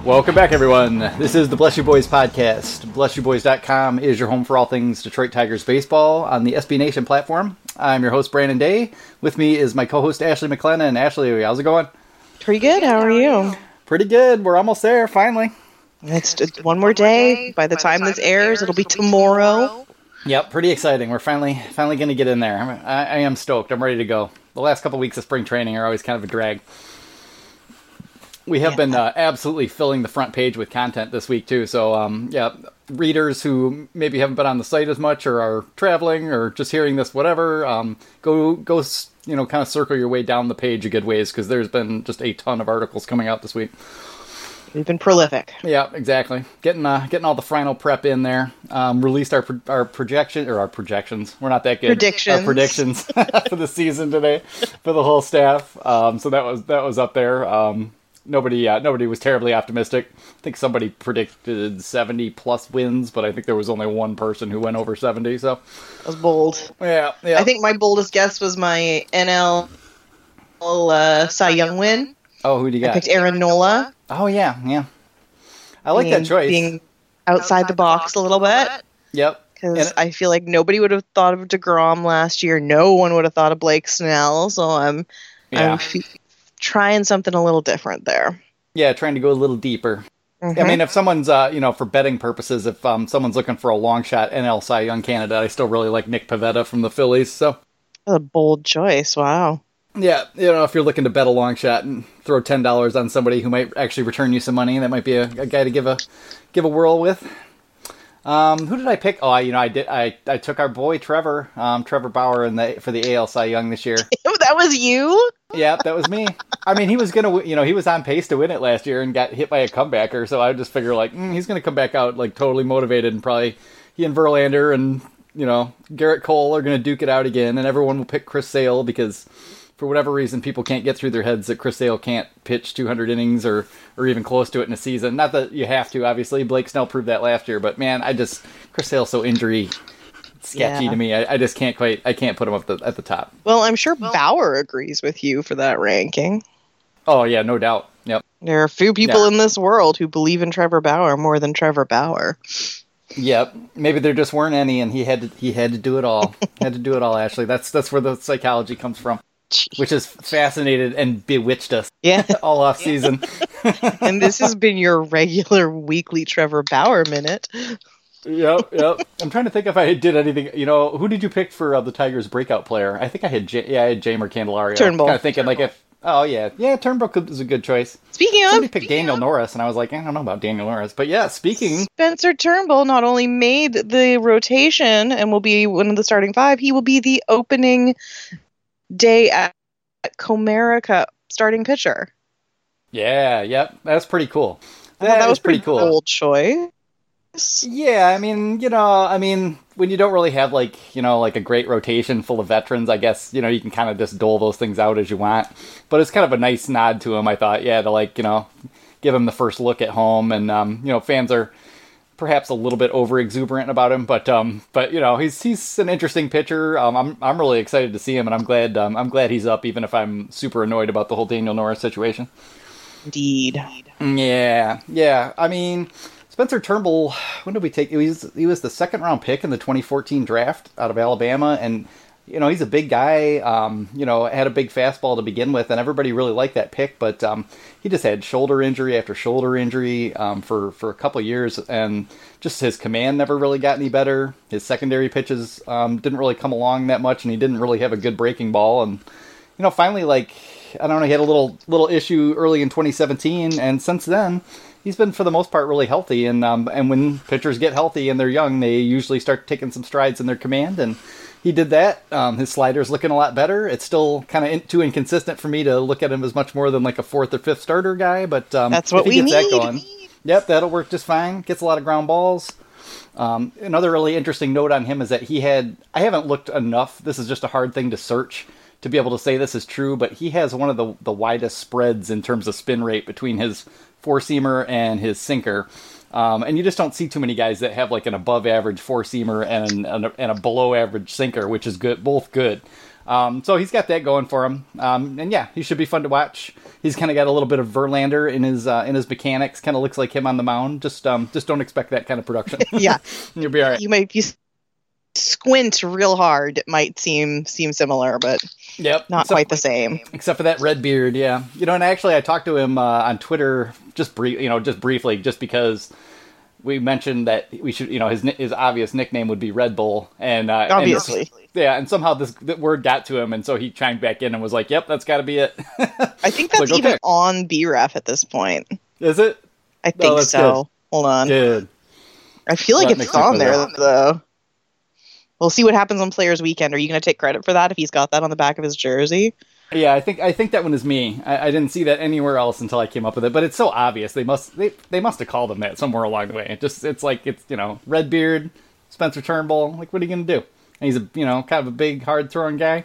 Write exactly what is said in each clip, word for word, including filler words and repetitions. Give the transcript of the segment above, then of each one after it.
Welcome back, everyone. This is the Bless You Boys podcast. bless you boys dot com is your home for all things Detroit Tigers baseball on the S B Nation platform. I'm your host, Brandon Day. With me is my co-host, Ashley McLennan. Ashley, how's it going? Pretty good. How are you? Pretty good. We're almost there, finally. It's just one more day. By the time this airs, it'll be tomorrow. Yep, pretty exciting. We're finally finally going to get in there. I, I am stoked. I'm ready to go. The last couple weeks of spring training are always kind of a drag. We have yeah. been uh, absolutely filling the front page with content this week, too. So, um, yeah, readers who maybe haven't been on the site as much or are traveling or just hearing this, whatever, um, go, go, you know, kind of circle your way down the page a good ways, because there's been just a ton of articles coming out this week. We've been prolific. Yeah, exactly. Getting uh, getting all the final prep in there. Um, released our pro- our projection or our projections. We're not that good. Predictions. Our predictions for the season today for the whole staff. Um, so that was that was up there. Um, Nobody, uh, nobody was terribly optimistic. I think somebody predicted seventy plus wins, but I think there was only one person who went over seventy. So that was bold. Yeah, yeah. I think my boldest guess was my N L uh, Cy Young win. Oh, who do you got? I picked Aaron Nola. Oh yeah, yeah. I like being, that choice. Being outside the box a little bit. Yep. Because I feel like nobody would have thought of DeGrom last year. No one would have thought of Blake Snell. So I'm, yeah. I'm f- trying something a little different there. Yeah, trying to go a little deeper. Mm-hmm. I mean, if someone's, uh, you know, for betting purposes, if um, someone's looking for a long shot N L Cy Young candidate, I still really like Nick Pivetta from the Phillies. So a bold choice. Wow. Yeah, you know, if you're looking to bet a long shot and throw ten dollars on somebody who might actually return you some money, that might be a, a guy to give a give a whirl with. Um, who did I pick? Oh, I, you know, I did. I, I took our boy Trevor, um, Trevor Bauer, in the for the A L Cy Young this year. That was you? Yeah, that was me. I mean, he was gonna, you know, he was on pace to win it last year and got hit by a comebacker. So I just figure like mm, he's gonna come back out like totally motivated, and probably he and Verlander and you know Garrett Cole are gonna duke it out again, and everyone will pick Chris Sale because for whatever reason people can't get through their heads that Chris Sale can't pitch two hundred innings or or even close to it in a season. Not that you have to, obviously. Blake Snell proved that last year, but man, I just Chris Sale's so injury sketchy yeah. to me. I, I just can't quite. I can't put him up the, at the top. Well, I'm sure well, Bauer agrees with you for that ranking. Oh yeah, no doubt. Yep. There are a few people yeah. in this world who believe in Trevor Bauer more than Trevor Bauer. Yep. Maybe there just weren't any, and he had to. He had to do it all. had to do it all. Ashley, that's that's where the psychology comes from. Jeez. Which has fascinated and bewitched us yeah. all off season. And this has been your regular weekly Trevor Bauer minute. Yep, yep. I'm trying to think if I did anything. You know, who did you pick for uh, the Tigers breakout player? I think I had, J- yeah, I had Jamer Candelario. Turnbull. Kind of thinking Turnbull. like if, oh yeah, yeah, Turnbull is a good choice. Speaking of, somebody picked speaking Daniel of, Norris, and I was like, I don't know about Daniel Norris, but yeah, speaking. Spencer Turnbull not only made the rotation and will be one of the starting five, he will be the opening day at Comerica starting pitcher. Yeah, yep, that's pretty cool. That, that was pretty, pretty cool. Bold choice. Yeah, I mean, you know, I mean, when you don't really have like, you know, like a great rotation full of veterans, I guess, you know, you can kind of just dole those things out as you want. But it's kind of a nice nod to him, I thought, yeah, to like, you know, give him the first look at home. And, um, you know, fans are perhaps a little bit over exuberant about him, but, um, but you know, he's he's an interesting pitcher. Um, I'm I'm really excited to see him, and I'm glad um, I'm glad he's up, even if I'm super annoyed about the whole Daniel Norris situation. Indeed. Yeah, yeah. I mean, Spencer Turnbull, when did we take? He was, he was the second round pick in the twenty fourteen draft out of Alabama, and you know he's a big guy. Um, you know, had a big fastball to begin with, and everybody really liked that pick. But um, he just had shoulder injury after shoulder injury um, for for a couple of years, and just his command never really got any better. His secondary pitches um, didn't really come along that much, and he didn't really have a good breaking ball. And you know, finally, like I don't know, he had a little little issue early in twenty seventeen, and since then he's been, for the most part, really healthy. And um, and when pitchers get healthy and they're young, they usually start taking some strides in their command. And he did that. Um, his slider's looking a lot better. It's still kind of in, too inconsistent for me to look at him as much more than like a fourth or fifth starter guy. But um, that's what if he we gets need. that going, yep, that'll work just fine. Gets a lot of ground balls. Um, another really interesting note on him is that he had, I haven't looked enough. This is just a hard thing to search to be able to say this is true, but he has one of the, the widest spreads in terms of spin rate between his four-seamer and his sinker. Um, and you just don't see too many guys that have like an above-average four-seamer and, and, a, and a below-average sinker, which is good, both good. Um, so he's got that going for him. Um, and yeah, he should be fun to watch. He's kind of got a little bit of Verlander in his uh, in his mechanics. Kind of looks like him on the mound. Just um, just don't expect that kind of production. Yeah, you'll be all right. You might you squint real hard. It might seem seem similar, but yep, not except, quite the same. Except for that red beard. Yeah, you know. And actually, I talked to him uh, on Twitter just brief, you know, just briefly, just because we mentioned that we should, you know, his his obvious nickname would be Red Bull, and uh, obviously. And, yeah, and somehow this the word got to him, and so he chimed back in and was like, "Yep, that's got to be it." I think that's like, even okay. on B R E F at this point. Is it? I think oh, so. Good. Hold on. Good. I feel like that it's on there, that. though. We'll see what happens on Players Weekend. Are you going to take credit for that if he's got that on the back of his jersey? Yeah, I think I think that one is me. I, I didn't see that anywhere else until I came up with it, but it's so obvious. They must they, they must have called him that somewhere along the way. It just it's like it's you know Redbeard, Spencer Turnbull. Like, what are you going to do? And he's a you know kind of a big, hard throwing guy.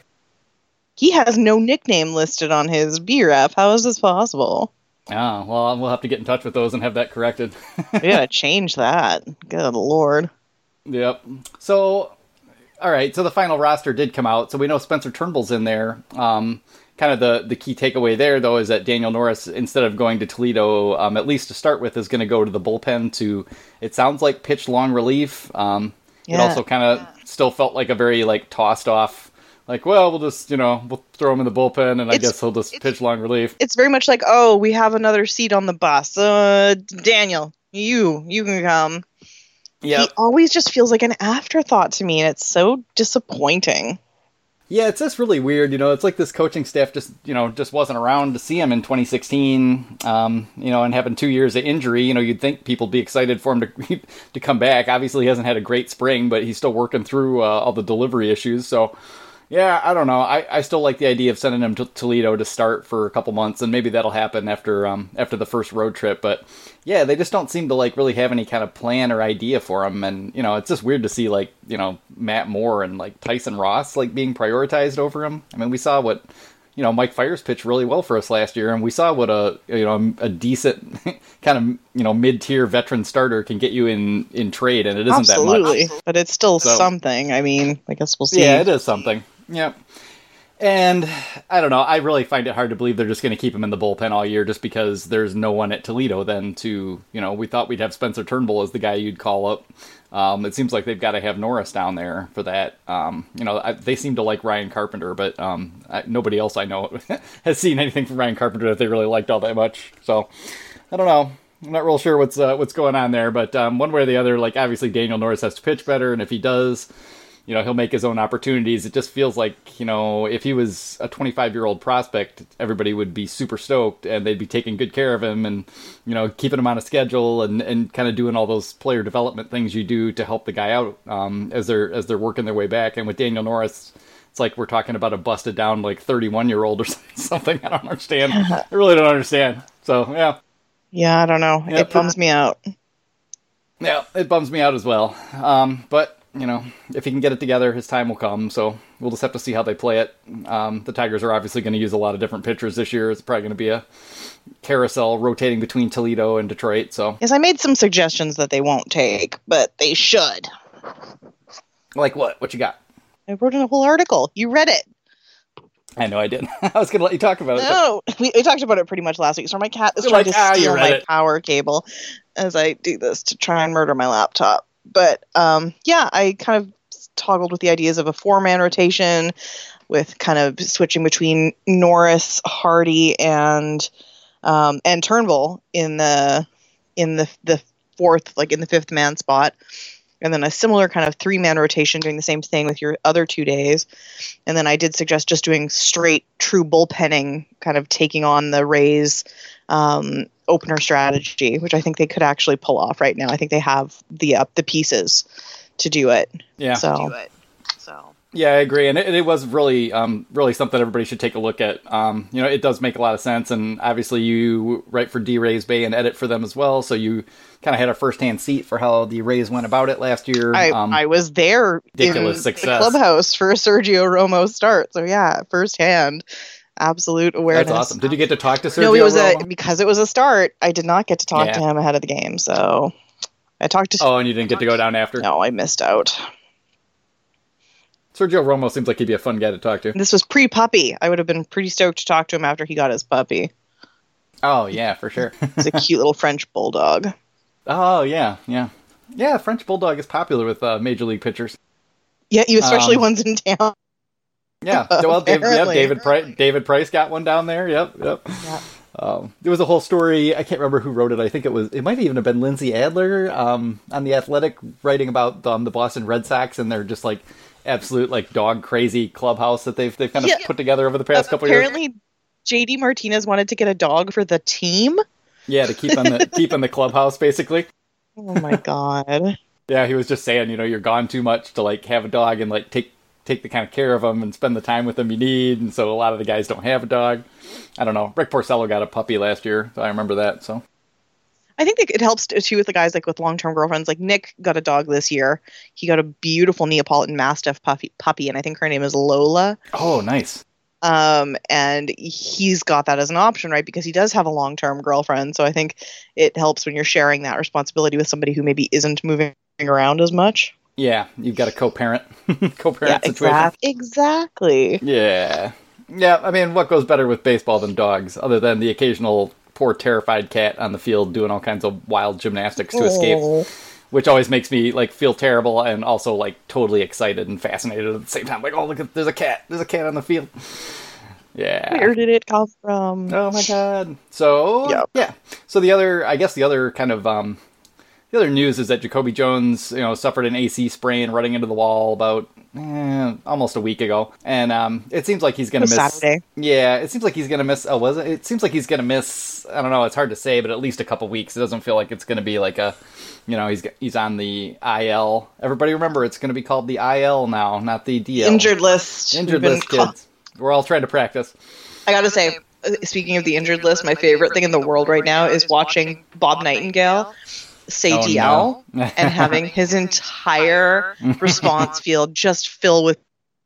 He has no nickname listed on his B R E F. How is this possible? Oh, well, we'll have to get in touch with those and have that corrected. We gotta change that. Good Lord. Yep. So, all right. So the final roster did come out. So we know Spencer Turnbull's in there. Um, kind of the, the key takeaway there, though, is that Daniel Norris, instead of going to Toledo, um, at least to start with, is going to go to the bullpen to, it sounds like, pitch long relief. Um, yeah. It also kind of yeah. still felt like a very, like, tossed off, like, well, we'll just, you know, we'll throw him in the bullpen, and I it's, guess he'll just pitch long relief. It's very much like, oh, we have another seat on the bus. Uh, Daniel, you, you can come. Yeah. He always just feels like an afterthought to me, and it's so disappointing. Yeah, it's just really weird. You know, it's like this coaching staff just, you know, just wasn't around to see him in twenty sixteen, um, you know, and having two years of injury. You know, you'd think people would be excited for him to to come back. Obviously, he hasn't had a great spring, but he's still working through uh, all the delivery issues. So, yeah, I don't know. I, I still like the idea of sending him to Toledo to start for a couple months, and maybe that'll happen after um after the first road trip. But yeah, they just don't seem to like really have any kind of plan or idea for him. And you know, it's just weird to see like you know Matt Moore and like Tyson Ross like being prioritized over him. I mean, we saw what you know Mike Fiers pitched really well for us last year, and we saw what a you know a decent kind of you know mid tier veteran starter can get you in in trade, and it isn't Absolutely. that much. But it's still so, something. I mean, I guess we'll see. Yeah, it is something. Yep. And I don't know. I really find it hard to believe they're just going to keep him in the bullpen all year just because there's no one at Toledo then to, you know, we thought we'd have Spencer Turnbull as the guy you'd call up. Um, it seems like they've got to have Norris down there for that. Um, you know, I, they seem to like Ryan Carpenter, but um, I, nobody else I know has seen anything from Ryan Carpenter that they really liked all that much. So, I don't know. I'm not real sure what's uh, what's going on there, but um, one way or the other, like obviously Daniel Norris has to pitch better, and if he does, you know, he'll make his own opportunities. It just feels like, you know, if he was a twenty-five-year-old prospect, everybody would be super stoked, and they'd be taking good care of him and, you know, keeping him on a schedule and, and kind of doing all those player development things you do to help the guy out um, as they're as they're working their way back. And with Daniel Norris, it's like we're talking about a busted down, like, thirty-one-year-old or something. I don't understand. I really don't understand. So, yeah. Yeah, I don't know. Yep. It bums me out. Yeah, it bums me out as well. Um, but... You know, if he can get it together, his time will come. So we'll just have to see how they play it. Um, the Tigers are obviously going to use a lot of different pitchers this year. It's probably going to be a carousel rotating between Toledo and Detroit. So yes, I made some suggestions that they won't take, but they should. Like what? What you got? I wrote in a whole article. You read it. I know I did. I was going to let you talk about it. No, but... we, we talked about it pretty much last week. So my cat is You're trying like, to ah, steal my it. power cable as I do this to try and murder my laptop. But, um, yeah, I kind of toggled with the ideas of a four-man rotation with kind of switching between Norris, Hardy, and um, and Turnbull in the in the the fourth, like in the fifth man spot. And then a similar kind of three-man rotation doing the same thing with your other two days. And then I did suggest just doing straight, true bullpenning, kind of taking on the Rays um, opener strategy, which I think they could actually pull off right now. I think they have the uh, the pieces to do it. Yeah. So. Do it. So. Yeah, I agree, and it, it was really, um, really something everybody should take a look at. Um, you know, it does make a lot of sense, and obviously you write for D-Rays Bay and edit for them as well, so you kind of had a first-hand seat for how the Rays went about it last year. I, um, I was there ridiculous in success. the clubhouse for Sergio Romo start, so yeah, firsthand, absolute awareness. That's awesome. Did you get to talk to Sergio No, it was Romo? a, because it was a start, I did not get to talk yeah. to him ahead of the game, so I talked to... Oh, and you didn't get to go down after? No, I missed out. Sergio Romo seems like he'd be a fun guy to talk to. This was pre-puppy. I would have been pretty stoked to talk to him after he got his puppy. Oh, yeah, for sure. He's a cute little French bulldog. Oh, yeah, yeah. Yeah, French bulldog is popular with uh, Major League pitchers. Yeah, you especially Um, ones in town. Yeah, well, Dave, yep, Apparently. David Price, David Price got one down there. Yep, yep. Yeah. Um, there was a whole story. I can't remember who wrote it. I think it was. It might even have been Lindsay Adler um, on the Athletic, writing about um, the Boston Red Sox and their just like absolute like dog crazy clubhouse that they've they've kind of Yeah. put together over the past couple of years. Apparently, J D Martinez wanted to get a dog for the team. Yeah, to keep on the keep in the clubhouse basically. Oh my god. Yeah, he was just saying, you know, you're gone too much to like have a dog and like take take the kind of care of them and spend the time with them you need. And so a lot of the guys don't have a dog. I don't know. Rick Porcello got a puppy last year, so I remember that. So I think it helps too with the guys like with long-term girlfriends. Like Nick got a dog this year. He got a beautiful Neapolitan Mastiff puppy, puppy, and I think her name is Lola. oh, nice. Um, and he's got that as an option, right? Because he does have a long-term girlfriend. So I think it helps when you're sharing that responsibility with somebody who maybe isn't moving around as much. Yeah, you've got a co-parent, co-parent Yeah, situation. exact- exactly. Yeah, yeah. I mean, what goes better with baseball than dogs, other than the occasional poor terrified cat on the field doing all kinds of wild gymnastics to escape, Oh. which always makes me like feel terrible and also like totally excited and fascinated at the same time. Like, oh look, there's a cat, there's a cat on the field. Yeah. Where did it come from? Oh my god. So Yep. yeah. So the other, I guess the other kind of um, the other news is that Jacoby Jones, you know, suffered an A C sprain running into the wall about eh, almost a week ago, and um, it seems like he's going to It was miss. Saturday. Yeah, it seems like he's going to miss. Oh, was it? It seems like he's going to miss. I don't know. It's hard to say, but at least a couple weeks. It doesn't feel like it's going to be like a, you know, he's he's on the I L. Everybody remember, it's going to be called the I L now, not the D L. Injured list. Injured We've been list, call- kids. We're all trying to practice. I gotta say, uh, speaking of the injured list, my favorite thing in the world right now is watching Bob Nightingale say Oh, D L no. and having his entire response field just fill with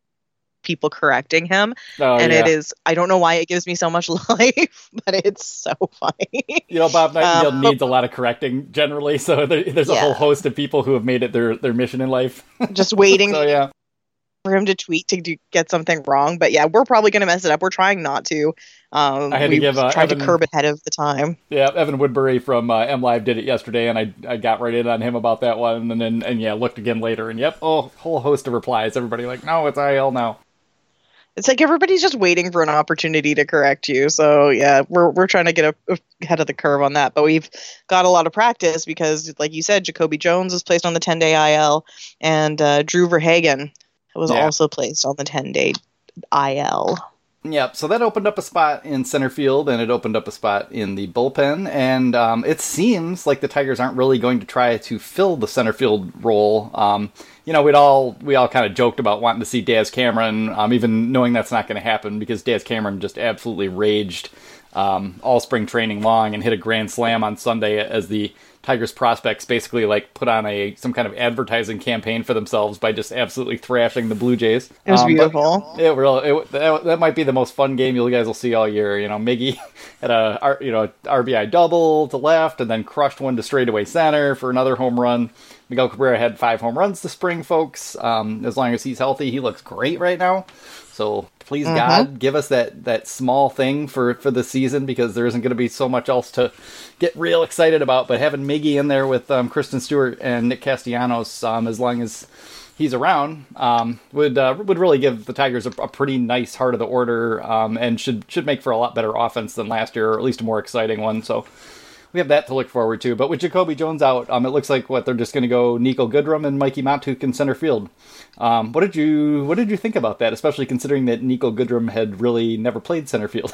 people correcting him. Oh, and yeah. it is, I don't know why it gives me so much life, but it's so funny. You know, Bob Nightingale Um, needs a lot of correcting generally, so there, there's a Yeah. whole host of people who have made it their, their mission in life. Just waiting So yeah, for him to tweet to do, get something wrong. But yeah, we're probably going to mess it up. We're trying not to. Um, I had to we give, uh, tried Evan- to curb it ahead of the time. yeah. Evan Woodbury from uh, M Live did it yesterday, and I I got right in on him about that one, and then and yeah, looked again later, and yep, oh, whole host of replies. Everybody like, no, it's I L now. It's like everybody's just waiting for an opportunity to correct you. So yeah, we're we're trying to get a, ahead of the curve on that. But we've got a lot of practice because, like you said, Jacoby Jones was placed on the ten-day I L, and uh, Drew Verhagen was Yeah. also placed on the ten-day I L. Yep, so that opened up a spot in center field, and it opened up a spot in the bullpen, and um, it seems like the Tigers aren't really going to try to fill the center field role. Um, you know, we'd all we all kind of joked about wanting to see Daz Cameron, um, even knowing that's not going to happen because Daz Cameron just absolutely raged um, all spring training long and hit a grand slam on Sunday as the Tigers prospects basically like put on a some kind of advertising campaign for themselves by just absolutely thrashing the Blue Jays. It was Um, but- beautiful. It really it, that, that might be the most fun game you guys will see all year. You know, Miggy had a R- you know R B I double to left, and then crushed one to straightaway center for another home run. Miguel Cabrera had five home runs this spring, folks. Um, as long as he's healthy, he looks great right now. So please Mhm. God, give us that that small thing for for the season because there isn't going to be so much else to get real excited about. But having Miggy in there with um, Kristen Stewart and Nick Castellanos, um, as long as he's around, um, would uh, would really give the Tigers a, a pretty nice heart of the order, um, and should should make for a lot better offense than last year, or at least a more exciting one. So we have that to look forward to. But with Jacoby Jones out, um, it looks like what they're just going to go Nico Goodrum and Mikey Montuk in center field. Um, what did you what did you think about that, especially considering that Nico Goodrum had really never played center field?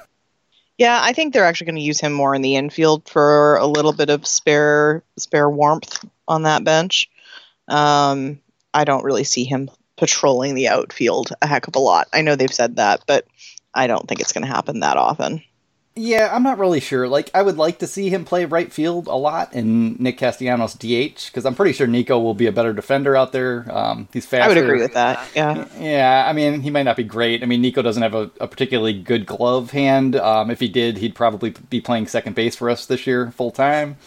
Yeah, I think they're actually going to use him more in the infield for a little bit of spare spare warmth on that bench. Um, I don't really see him patrolling the outfield a heck of a lot. I know they've said that, but I don't think it's going to happen that often. Yeah, I'm not really sure. Like, I would like to see him play right field a lot and Nick Castellanos D H, because I'm pretty sure Nico will be a better defender out there. Um, he's faster. I would agree with that. Yeah. Yeah, I mean, he might not be great. I mean, Nico doesn't have a, a particularly good glove hand. Um, if he did, he'd probably be playing second base for us this year full time.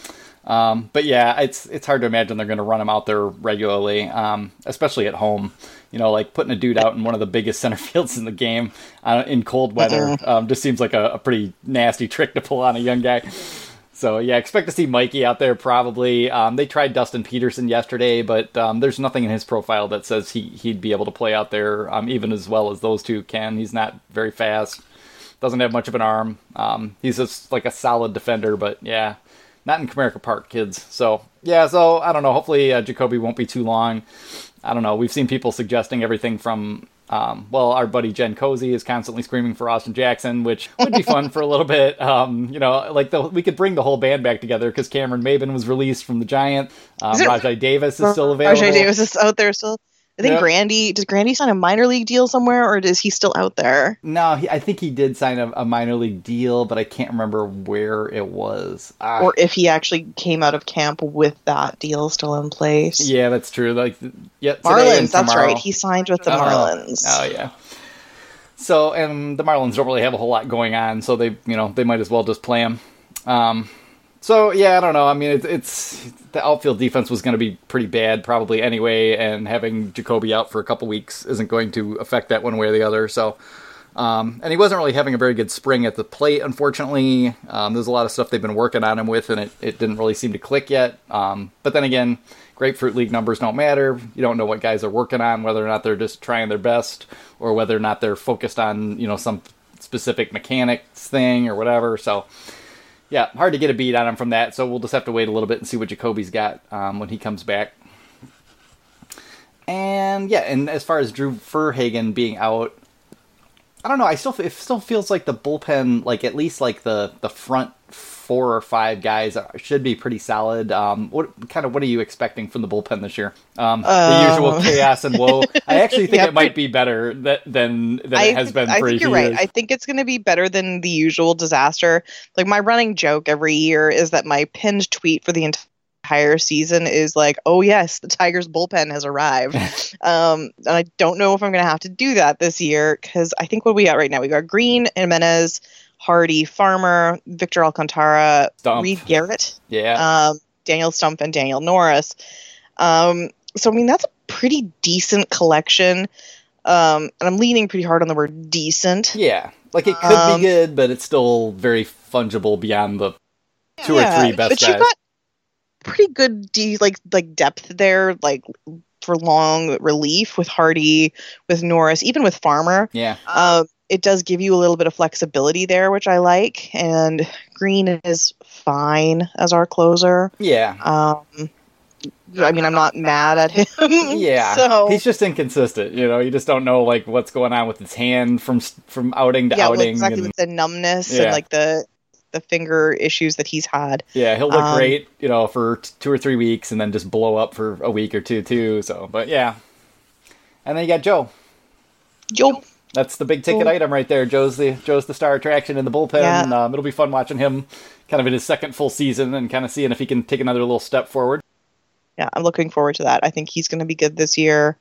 Um, but yeah, it's it's hard to imagine they're going to run him out there regularly, um, especially at home. You know, like putting a dude out in one of the biggest center fields in the game uh, in cold weather um, just seems like a, a pretty nasty trick to pull on a young guy. So yeah, expect to see Mikey out there probably. Um, they tried Dustin Peterson yesterday, but um, there's nothing in his profile that says he, he'd be able to play out there um, even as well as those two can. He's not very fast, doesn't have much of an arm. Um, he's just like a solid defender, but yeah, not in Comerica Park, kids. So yeah, so I don't know. Hopefully uh, Jacoby won't be too long. I don't know. We've seen people suggesting everything from, um, well, our buddy Jen Cozy is constantly screaming for Austin Jackson, which would be fun for a little bit. Um, you know, like the, we could bring the whole band back together because Cameron Maben was released from the Giant. Um, Rajai Davis is still available. Rajai Davis is out there still. I think yep. Grandy, does Grandy sign a minor league deal somewhere, or is he still out there? No, he, I think he did sign a, a minor league deal, but I can't remember where it was. Ah. Or if he actually came out of camp with that deal still in place. Yeah, that's true. Like, yeah, Marlins, that's right. He signed with the oh, Marlins. Oh, yeah. So, and the Marlins don't really have a whole lot going on, so they, you know, they might as well just play him. Um, So, yeah, I don't know. I mean, it's, it's the outfield defense was going to be pretty bad probably anyway, and having Jacoby out for a couple weeks isn't going to affect that one way or the other. So, um, and he wasn't really having a very good spring at the plate, unfortunately. Um, there's a lot of stuff they've been working on him with, and it, it didn't really seem to click yet. Um, but then again, Grapefruit League numbers don't matter. You don't know what guys are working on, whether or not they're just trying their best, or whether or not they're focused on, you know, some specific mechanics thing or whatever. So, yeah, hard to get a beat on him from that, so we'll just have to wait a little bit and see what Jacoby's got um, when he comes back. And, yeah, and as far as Drew Verhagen being out, I don't know, I still it still feels like the bullpen, like at least like the, the front four or five guys are, should be pretty solid. Um, what kind of what are you expecting from the bullpen this year? Um, uh, the usual chaos and woe. I actually think yeah, it might be better that, than than I it has think, been I for think a you're few right. years. I think it's going to be better than the usual disaster. Like my running joke every year is that my pinned tweet for the entire season is like, "Oh yes, the Tigers bullpen has arrived." um, and I don't know if I'm going to have to do that this year because I think what we got right now, we got Green, Jimenez, Hardy, Farmer, Victor Alcantara, Stumpf. Reed Garrett, yeah, um, Daniel Stumpf, and Daniel Norris. Um, so, I mean, that's a pretty decent collection. Um, and I'm leaning pretty hard on the word decent. Yeah, like it could um, be good, but it's still very fungible beyond the two yeah, or three best but guys. But you've got pretty good de- like like depth there, like for long relief with Hardy, with Norris, even with Farmer. Yeah. Um, it does give you a little bit of flexibility there, which I like. And Green is fine as our closer. Yeah. Um, I mean, I'm not mad at him. Yeah. So. He's just inconsistent. You know, you just don't know like what's going on with his hand from from outing to yeah, outing. Well, exactly, and, with the numbness yeah. and like the the finger issues that he's had. Yeah, he'll look um, great, you know, for t- two or three weeks and then just blow up for a week or two too. So, but yeah. And then you got Joe. Joe. That's the big ticket item right there. Joe's the Joe's the star attraction in the bullpen. Yeah. Um, it'll be fun watching him kind of in his second full season and kind of seeing if he can take another little step forward. Yeah, I'm looking forward to that. I think he's going to be good this year.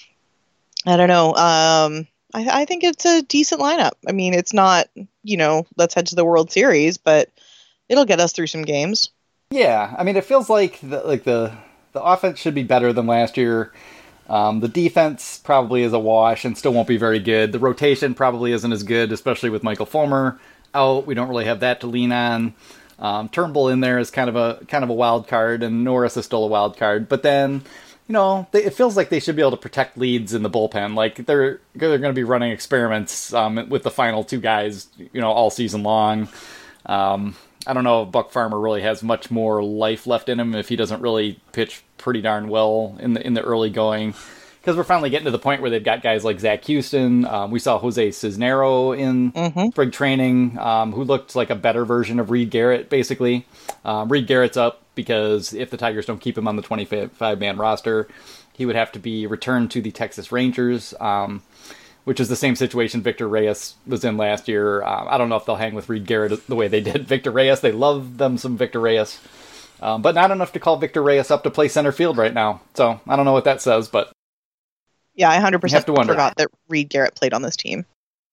I don't know. Um, I, I think it's a decent lineup. I mean, it's not, you know, let's head to the World Series, but it'll get us through some games. Yeah, I mean, it feels like the, like the the offense should be better than last year. Um, the defense probably is a wash and still won't be very good. The rotation probably isn't as good, especially with Michael Fulmer out. We don't really have that to lean on. Um, Turnbull in there is kind of a kind of a wild card, and Norris is still a wild card. But then, you know, they, it feels like they should be able to protect leads in the bullpen. Like they're they're going to be running experiments um, with the final two guys, you know, all season long. Um, I don't know if Buck Farmer really has much more life left in him if he doesn't really pitch pretty darn well in the in the early going. Because we're finally getting to the point where they've got guys like Zach Houston. Um, we saw Jose Cisnero in mm-hmm. spring training, um, who looked like a better version of Reed Garrett, basically. Um, Reed Garrett's up because if the Tigers don't keep him on the twenty-five man roster, he would have to be returned to the Texas Rangers, um, which is the same situation Victor Reyes was in last year. Um, I don't know if they'll hang with Reed Garrett the way they did Victor Reyes. They love them some Victor Reyes. Um, but not enough to call Victor Reyes up to play center field right now. So I don't know what that says, but yeah, I one hundred percent forgot that Reed Garrett played on this team.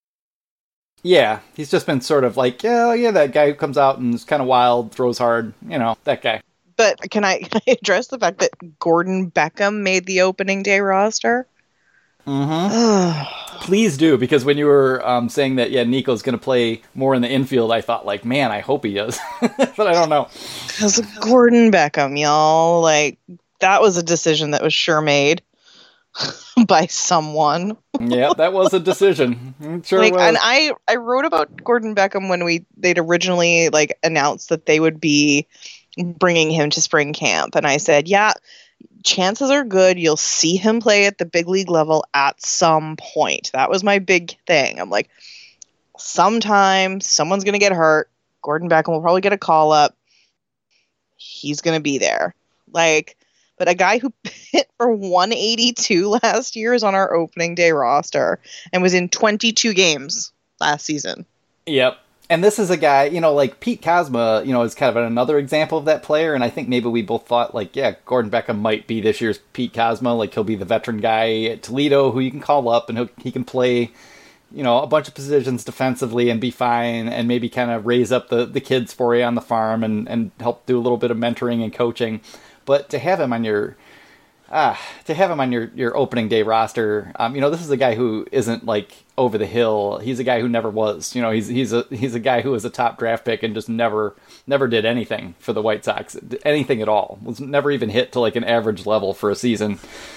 Yeah, he's just been sort of like, yeah, yeah, that guy who comes out and is kind of wild, throws hard, you know, that guy. But can I, can I address the fact that Gordon Beckham made the opening day roster? Mm-hmm. Please do, because when you were um, saying that, yeah, Nico's going to play more in the infield, I thought, like, man, I hope he does. But I don't know. Because Gordon Beckham, y'all, like, that was a decision that was sure made by someone. Yeah, that was a decision. It sure like, was. And I, I wrote about Gordon Beckham when we they'd originally like announced that they would be bringing him to spring camp, and I said, yeah, chances are good you'll see him play at the big league level at some point. That was my big thing. I'm like, sometime someone's gonna get hurt. Gordon Beckham will probably get a call up. He's gonna be there. Like, but a guy who hit for one eighty-two last year is on our opening day roster and was in twenty-two games last season. Yep. And this is a guy, you know, like Pete Kozma, you know, is kind of another example of that player. And I think maybe we both thought, like, yeah, Gordon Beckham might be this year's Pete Kozma. Like, he'll be the veteran guy at Toledo who you can call up and he'll, he can play, you know, a bunch of positions defensively and be fine and maybe kind of raise up the, the kids for you on the farm and, and help do a little bit of mentoring and coaching. But to have him on your ah, to have him on your, your opening day roster, um, you know, this is a guy who isn't like over the hill. He's a guy who never was. You know, he's he's a he's a guy who was a top draft pick and just never never did anything for the White Sox, anything at all. Was never even hit to like an average level for a season.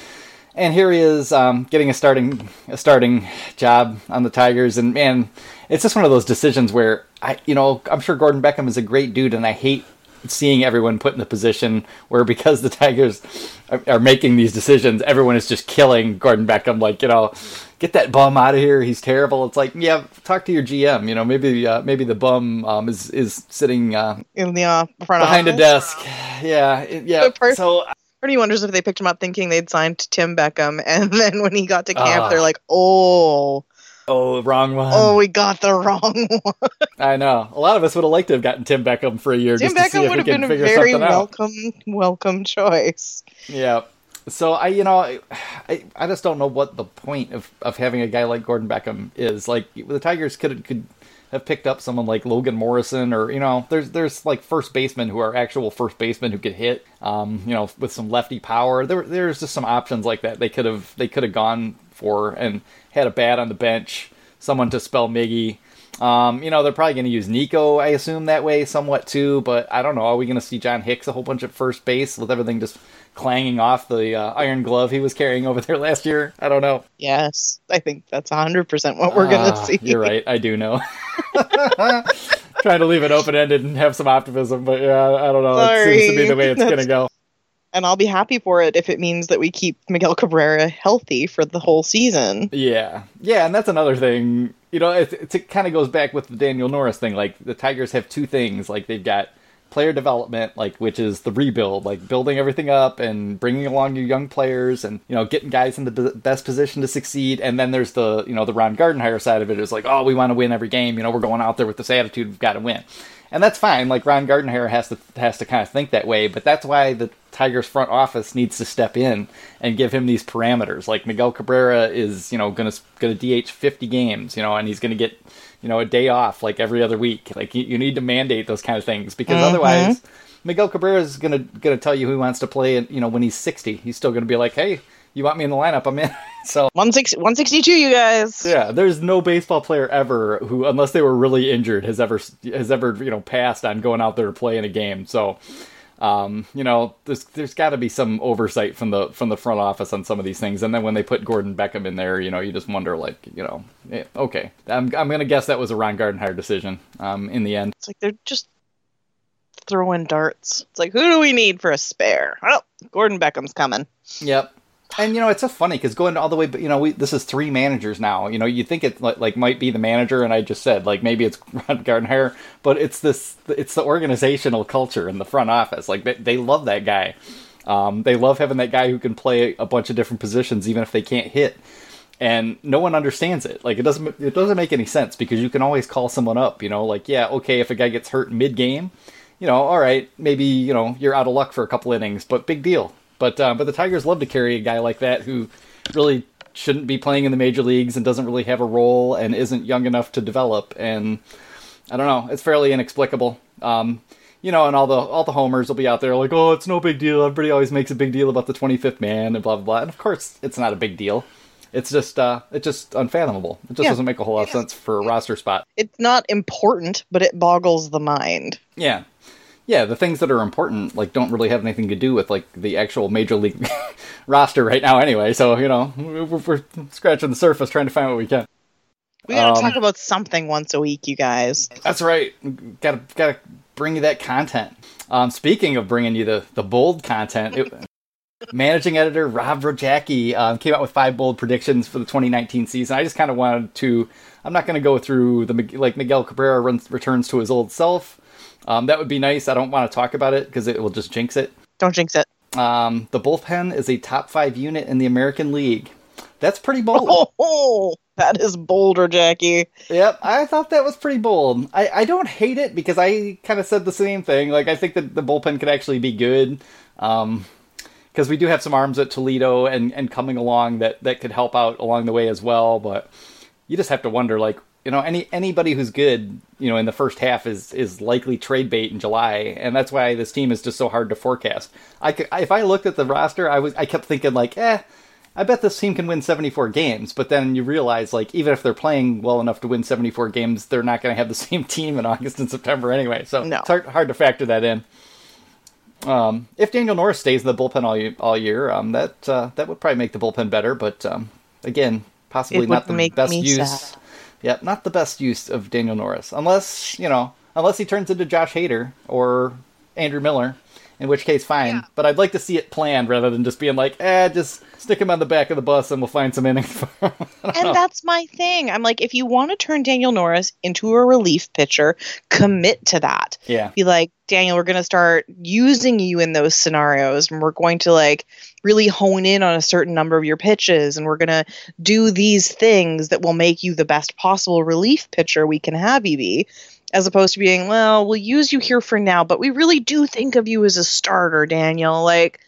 And here he is, um, getting a starting a starting job on the Tigers, and man, it's just one of those decisions where I, you know, I'm sure Gordon Beckham is a great dude, and I hate seeing everyone put in the position where because the Tigers are, are making these decisions, everyone is just killing Gordon Beckham. Like, you know, get that bum out of here. He's terrible. It's like, yeah, talk to your G M. You know, maybe uh, maybe the bum um, is is sitting uh, in the uh, front behind office. a desk. Yeah, it, yeah. Part, so. Part of me wonders if they picked him up thinking they'd signed Tim Beckham, and then when he got to camp, uh, they're like, oh. Oh, wrong one. Oh, we got the wrong one. I know. A lot of us would have liked to have gotten Tim Beckham for a year Tim just to see Beckham if would we have been can a figure very something welcome, out. welcome choice. Yeah. So I, you know, I, I just don't know what the point of, of having a guy like Gordon Beckham is. Like, the Tigers could could have picked up someone like Logan Morrison, or, you know, there's there's like first basemen who are actual first basemen who could hit, um, you know, with some lefty power. There there's just some options like that they could have they could have gone for and had a bat on the bench, someone to spell Miggy. Um, you know, they're probably going to use Nico, I assume, that way somewhat too, but I don't know. Are we going to see John Hicks a whole bunch at first base with everything just clanging off the uh, iron glove he was carrying over there last year? I don't know. Yes, I think that's one hundred percent what we're going to uh, see. You're right, I do know. Trying to leave it open-ended and have some optimism, but yeah, I don't know. Sorry. It seems to be the way it's going to go. And I'll be happy for it if it means that we keep Miguel Cabrera healthy for the whole season. Yeah. Yeah, and that's another thing. You know, it, it, it kind of goes back with the Daniel Norris thing. Like, the Tigers have two things. Like, they've got player development, like, which is the rebuild, like building everything up and bringing along your young players and, you know, getting guys in the b- best position to succeed. And then there's the, you know, the Ron Gardenhire side of it is like, oh, we want to win every game. You know, we're going out there with this attitude, we've got to win. And that's fine. Like, Ron Gardenhire has to has to kind of think that way, but that's why the Tigers front office needs to step in and give him these parameters. Like, Miguel Cabrera is, you know, going to going to D H fifty games, you know, and he's going to get, you know, a day off like every other week. Like, you, you need to mandate those kind of things, because mm-hmm. otherwise Miguel Cabrera is going to going to tell you who he wants to play, and, you know, when he's sixty, he's still going to be like, hey, you want me in the lineup, I'm in. So one sixty-two, you guys. Yeah, there's no baseball player ever who, unless they were really injured, has ever has ever you know passed on going out there to play in a game. So, um, you know, there's there's got to be some oversight from the from the front office on some of these things. And then when they put Gordon Beckham in there, you know, you just wonder, like, you know, eh, okay, I'm I'm gonna guess that was a Ron Gardenhire decision. Um, in the end, it's like they're just throwing darts. It's like, who do we need for a spare? Oh, Gordon Beckham's coming. Yep. And, you know, it's so funny because going all the way, you know, we, this is three managers now. You know, you think it like, like might be the manager, and I just said, like, maybe it's Ron Gardenhire, but it's this, it's the organizational culture in the front office. Like, they, they love that guy. Um, they love having that guy who can play a bunch of different positions, even if they can't hit. And no one understands it. Like, it doesn't, it doesn't make any sense, because you can always call someone up, you know, like, yeah, okay, if a guy gets hurt mid-game, you know, all right, maybe, you know, you're out of luck for a couple innings, but big deal. But uh, but the Tigers love to carry a guy like that who really shouldn't be playing in the major leagues and doesn't really have a role and isn't young enough to develop. And I don't know, it's fairly inexplicable. Um, you know, and all the all the homers will be out there like, oh, it's no big deal. Everybody always makes a big deal about the twenty-fifth man and blah blah blah. And of course, it's not a big deal. It's just uh, it's just unfathomable. It just yeah. doesn't make a whole lot of sense for a roster spot. It's not important, but it boggles the mind. Yeah. Yeah, the things that are important, like, don't really have anything to do with, like, the actual Major League roster right now anyway. So, you know, we're, we're scratching the surface trying to find what we can. We gotta um, talk about something once a week, you guys. That's right. Gotta gotta bring you that content. Um, speaking of bringing you the, the bold content, it, managing editor Rob Rojacki um, came out with five bold predictions for the twenty nineteen season. I just kind of wanted to, I'm not going to go through, the like, Miguel Cabrera runs, returns to his old self. Um, that would be nice. I don't want to talk about it because it will just jinx it. Don't jinx it. Um, the bullpen is a top five unit in the American League. That's pretty bold. Oh, oh that is bolder, Jackie. Yep, I thought that was pretty bold. I, I don't hate it because I kind of said the same thing. Like, I think that the bullpen could actually be good. Um, because we do have some arms at Toledo and, and coming along that, that could help out along the way as well. But you just have to wonder, like, you know, any anybody who's good, you know, in the first half is is likely trade bait in July, and that's why this team is just so hard to forecast. I could, if I looked at the roster, I was I kept thinking like, eh, I bet this team can win seventy-four games. But then you realize, like, even if they're playing well enough to win seventy-four games, they're not going to have the same team in August and September anyway. So no. It's hard, hard to factor that in. Um, if Daniel Norris stays in the bullpen all year, all year um, that uh, that would probably make the bullpen better. But um, again, possibly not the best use. Sad. Yeah, not the best use of Daniel Norris. Unless, you know, unless he turns into Josh Hader or Andrew Miller, in which case, fine. Yeah. But I'd like to see it planned rather than just being like, eh, just stick him on the back of the bus and we'll find some innings for him. And know. That's my thing. I'm like, if you want to turn Daniel Norris into a relief pitcher, commit to that. Yeah. Be like, Daniel, we're going to start using you in those scenarios, and we're going to, like, really hone in on a certain number of your pitches, and we're going to do these things that will make you the best possible relief pitcher we can have you be, as opposed to being, well, we'll use you here for now, but we really do think of you as a starter, Daniel. Like,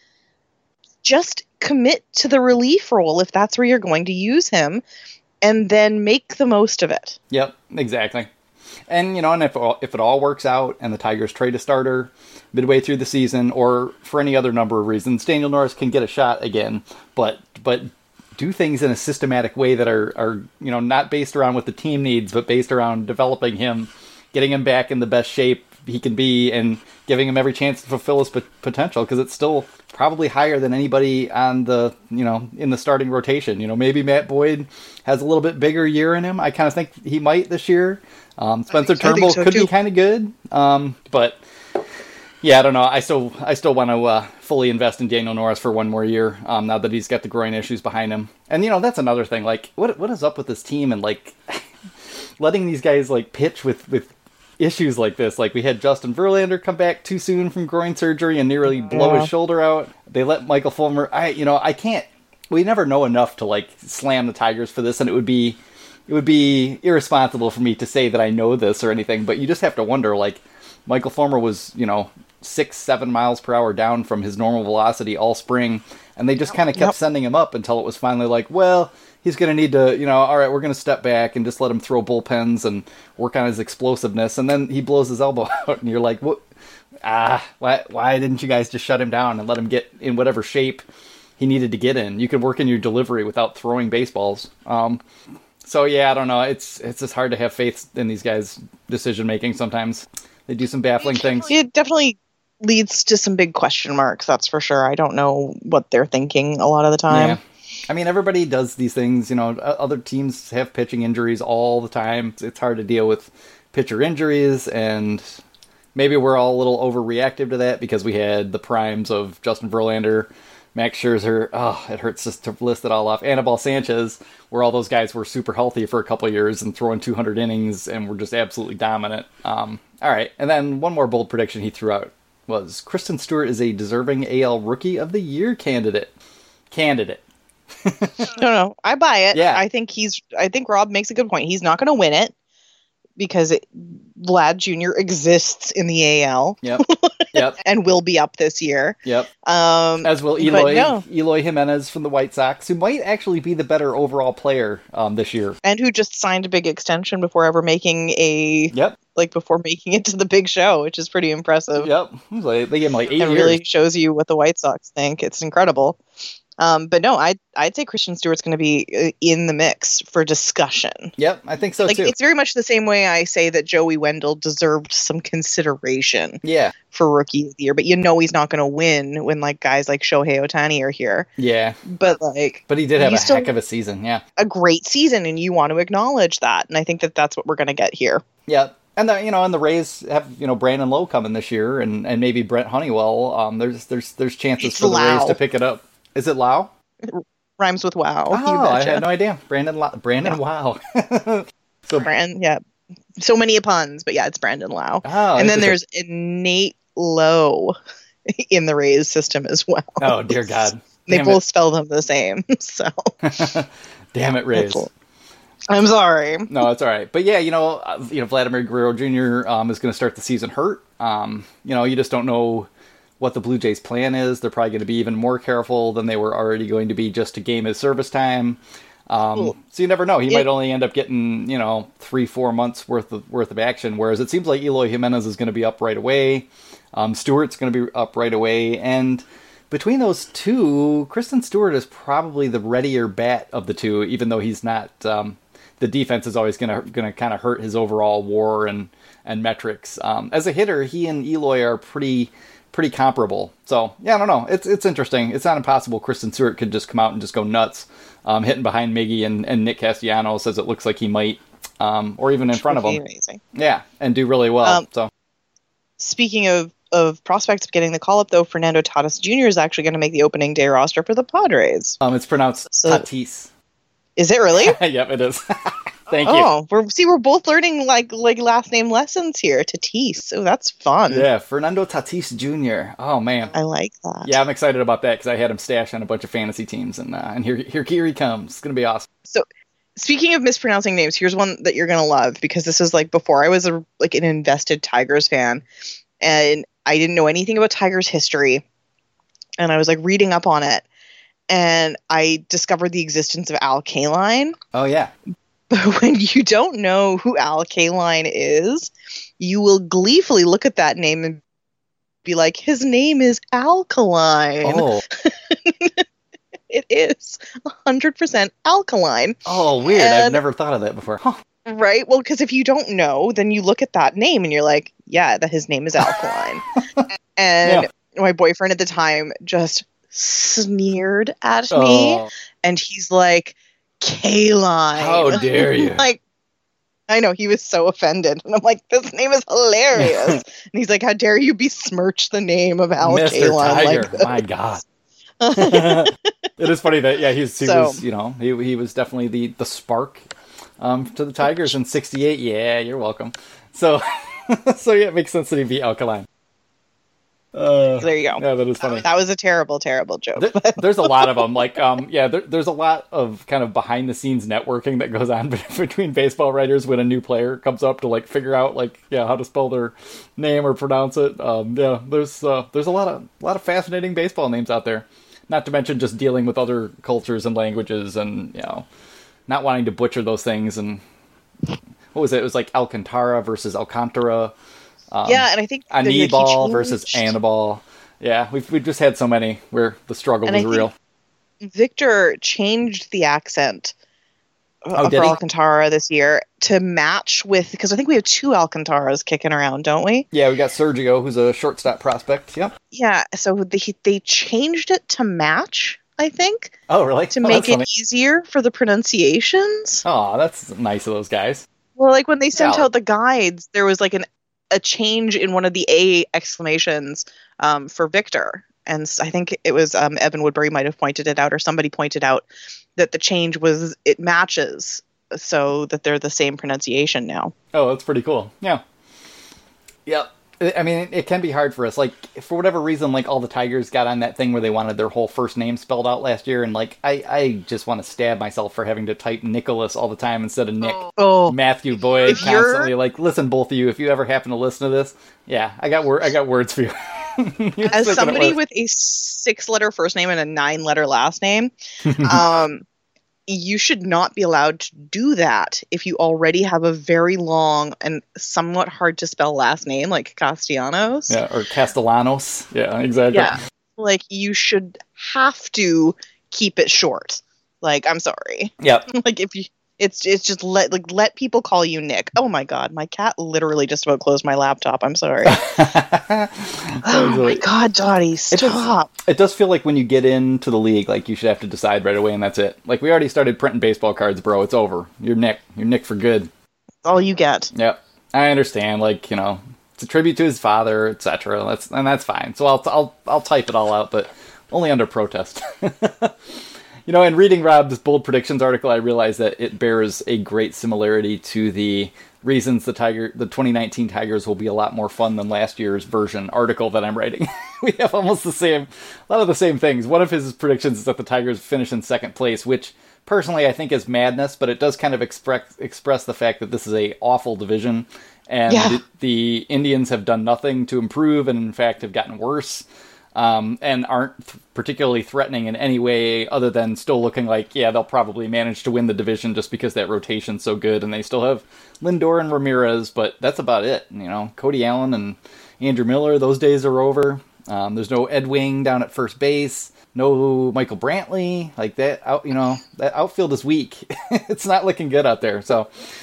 just commit to the relief role if that's where you're going to use him, and then make the most of it. Yep, exactly. And, you know, and if, if it all works out and the Tigers trade a starter midway through the season or for any other number of reasons, Daniel Norris can get a shot again, but but do things in a systematic way that are, are, you know, not based around what the team needs, but based around developing him, getting him back in the best shape he can be, and giving him every chance to fulfill his potential, because it's still probably higher than anybody on the, you know, in the starting rotation. You know, maybe Matt Boyd has a little bit bigger year in him. I kind of think he might this year. Um, Spencer Turnbull so could too. be kind of good, um, but yeah, I don't know. I still, I still want to uh, fully invest in Daniel Norris for one more year. Um, now that he's got the groin issues behind him, and you know, that's another thing. Like, what, what is up with this team and like letting these guys like pitch with with issues like this? Like, we had Justin Verlander come back too soon from groin surgery and nearly blow yeah. his shoulder out. They let Michael Fulmer. I, you know, I can't. We never know enough to like slam the Tigers for this, and it would be. It would be irresponsible for me to say that I know this or anything, but you just have to wonder, like, Michael Fulmer was, you know, six, seven miles per hour down from his normal velocity all spring, and they just kind of kept yep. sending him up until it was finally like, well, he's going to need to, you know, all right, we're going to step back and just let him throw bullpens and work on his explosiveness, and then he blows his elbow out, and you're like, what? Ah, why, why didn't you guys just shut him down and let him get in whatever shape he needed to get in? You could work in your delivery without throwing baseballs. Um... So, yeah, I don't know. It's it's just hard to have faith in these guys' decision-making sometimes. They do some baffling things. It definitely leads to some big question marks, that's for sure. I don't know what they're thinking a lot of the time. Yeah. I mean, everybody does these things. You know, other teams have pitching injuries all the time. It's hard to deal with pitcher injuries, and maybe we're all a little overreactive to that because we had the primes of Justin Verlander, Max Scherzer, oh, it hurts just to list it all off. Anibal Sanchez, where all those guys were super healthy for a couple of years and throwing two hundred innings and were just absolutely dominant. Um, all right, and then one more bold prediction he threw out was Kristen Stewart is a deserving A L Rookie of the Year candidate. Candidate. no, no, I buy it. Yeah. I think he's. I think Rob makes a good point. He's not going to win it because it, Vlad Junior exists in the A L. Yep. Yep. And will be up this year. Yep. Um, As will Eloy no. Eloy Jimenez from the White Sox, who might actually be the better overall player um, this year. And who just signed a big extension before ever making a Yep. like before making it to the big show, which is pretty impressive. Yep. Like, they gave him like eight It years. really shows you what the White Sox think. It's incredible. Um, but no, I'd, I'd say Christian Stewart's going to be uh, in the mix for discussion. Yep, I think so like, too. It's very much the same way I say that Joey Wendell deserved some consideration Yeah. for Rookie of the Year. But you know he's not going to win when like guys like Shohei Ohtani are here. Yeah. But like, But he did have a still- heck of a season, yeah. a great season, and you want to acknowledge that. And I think that that's what we're going to get here. Yeah. And the you know, and the Rays have, you know, Brandon Lowe coming this year and, and maybe Brent Honeywell. Um there's there's there's chances It's for the Lau. Rays to pick it up. Is it Lau? Rhymes with wow. Oh, you I betcha. had no idea. Brandon Lau. Brandon Wow. so Brand, yeah. So many puns, but yeah, it's Brandon Lau. Oh, and then interesting. there's Nate Lowe in the Rays system as well. Oh dear God. They Damn both spell them the same. So it. Damn it, Rays. I'm sorry. No, that's all right. But yeah, you know, uh, you know, Vladimir Guerrero Junior Um, is going to start the season hurt. Um, you know, you just don't know what the Blue Jays' plan is. They're probably going to be even more careful than they were already going to be just to game his service time. Um, Cool. so you never know. He It- might only end up getting, you know, three, four months worth of worth of action. Whereas it seems like Eloy Jimenez is going to be up right away. Um, Stewart's going to be up right away, and between those two, Kristen Stewart is probably the readier bat of the two, even though he's not. Um, the defense is always going to going to kind of hurt his overall WAR and and metrics. Um, as a hitter, he and Eloy are pretty pretty comparable. So yeah, I don't know. It's it's interesting. It's not impossible. Kristen Stewart could just come out and just go nuts, um, hitting behind Miggy and, and Nick Castellanos as it looks like he might, um, or even in front of him. Amazing. Yeah, and do really well. Um, so Speaking of, of prospects getting the call up, though, Fernando Tatis Junior is actually going to make the opening day roster for the Padres. um, it's pronounced So- Tatis. Is it really? Yep, it is. Thank you. Oh, we're see, we're both learning like like last name lessons here. Tatis. Oh, that's fun. Yeah, Fernando Tatis Junior Oh man. I like that. Yeah, I'm excited about that because I had him stashed on a bunch of fantasy teams, and uh, and here, here here he comes. It's gonna be awesome. So, speaking of mispronouncing names, here's one that you're gonna love because this is like before I was a like an invested Tigers fan, and I didn't know anything about Tigers history, and I was like reading up on it, and I discovered the existence of Al Kaline. Oh yeah, But when you don't know who Al Kaline is, you will gleefully look at that name and be like, his name is Alkaline. oh It is one hundred percent alkaline. oh weird. I've And- never thought of that before. Huh. Right? Well, because if you don't know, then you look at that name and you're like, yeah, that his name is Alkaline. And my boyfriend at the time just sneered at me, Oh, and he's like, Kaline. how dare you? Like, I know, he was so offended. And I'm like, this name is hilarious. And he's like, how dare you besmirch the name of Al Mister Kaline Tiger. like this? My God. It is funny that yeah he's he So- was you know he he was definitely the the spark um to the Tigers in sixty-eight. Yeah, you're welcome. So so yeah, it makes sense that he'd be Alkaline. Uh, There you go. yeah, that is funny. That was a terrible, terrible joke. There- there's a lot of them. Like, um, yeah, there, there's a lot of kind of behind the scenes networking that goes on between baseball writers when a new player comes up to like figure out like, yeah, how to spell their name or pronounce it. Um, yeah, there's uh, there's a lot of a lot of fascinating baseball names out there. Not to mention just dealing with other cultures and languages, and you know, not wanting to butcher those things. And what was it? It was like Alcantara versus Alcantara. Um, Yeah, and I think that he Anibal changed- versus Anibal. Yeah, we've we've just had so many where the struggle And was I think- real. Victor changed the accent uh, Oh, did for he? Alcantara this year to match with, because I think we have two Alcantaras kicking around, don't we? Yeah, we got Sergio, who's a shortstop prospect. Yep. Yeah, so they they changed it to match, I think, Oh, really? to Oh, make that's it funny. easier for the pronunciations. Oh, that's nice of those guys. Well, like when they sent Yeah. out the guides, there was like an a change in one of the A exclamations um, for Victor. And s- I think it was um, Evan Woodbury might have pointed it out, or somebody pointed out that the change was it matches so that they're the same pronunciation now. Oh, that's pretty cool. Yeah. Yep. I mean, it can be hard for us. Like, for whatever reason, like, all the Tigers got on that thing where they wanted their whole first name spelled out last year, and, like, I, I just want to stab myself for having to type Nicholas all the time instead of Nick. Oh. Matthew Boyd If you're- constantly. Like, listen, both of you, if you ever happen to listen to this, yeah, I got wor- I got words for you. As somebody with a six-letter first name and a nine-letter last name, um, you should not be allowed to do that if you already have a very long and somewhat hard to spell last name, like Castellanos. Yeah, or Castellanos. Yeah, exactly. Yeah, like you should have to keep it short. Like, I'm sorry. Yep. Like if you, it's it's just let like let people call you Nick. Oh my God, my cat literally just about closed my laptop. I'm sorry. Oh my God, Dottie, stop. It does feel like when you get into the league, like you should have to decide right away, and that's it. Like, we already started printing baseball cards, bro. It's over. You're Nick. You're Nick for good. That's all you get. Yep. I understand. Like, you know, it's a tribute to his father, et cetera. That's and that's fine. So I'll I'll I'll type it all out, but only under protest. You know, in reading Rob's bold predictions article, I realized that it bears a great similarity to the reasons the Tiger, the twenty nineteen Tigers will be a lot more fun than last year's version article that I'm writing. We have almost the same, a lot of the same things. One of his predictions is that the Tigers finish in second place, which personally I think is madness, but it does kind of express express the fact that this is a awful division, and Yeah. the, the Indians have done nothing to improve, and in fact have gotten worse. Um, and aren't th- particularly threatening in any way other than still looking like, yeah, they'll probably manage to win the division just because that rotation's so good, and they still have Lindor and Ramirez, but that's about it. You know, Cody Allen and Andrew Miller, those days are over. Um, there's no Ed Wing down at first base, no Michael Brantley, like that out, you know, that outfield is weak. It's not looking good out there, so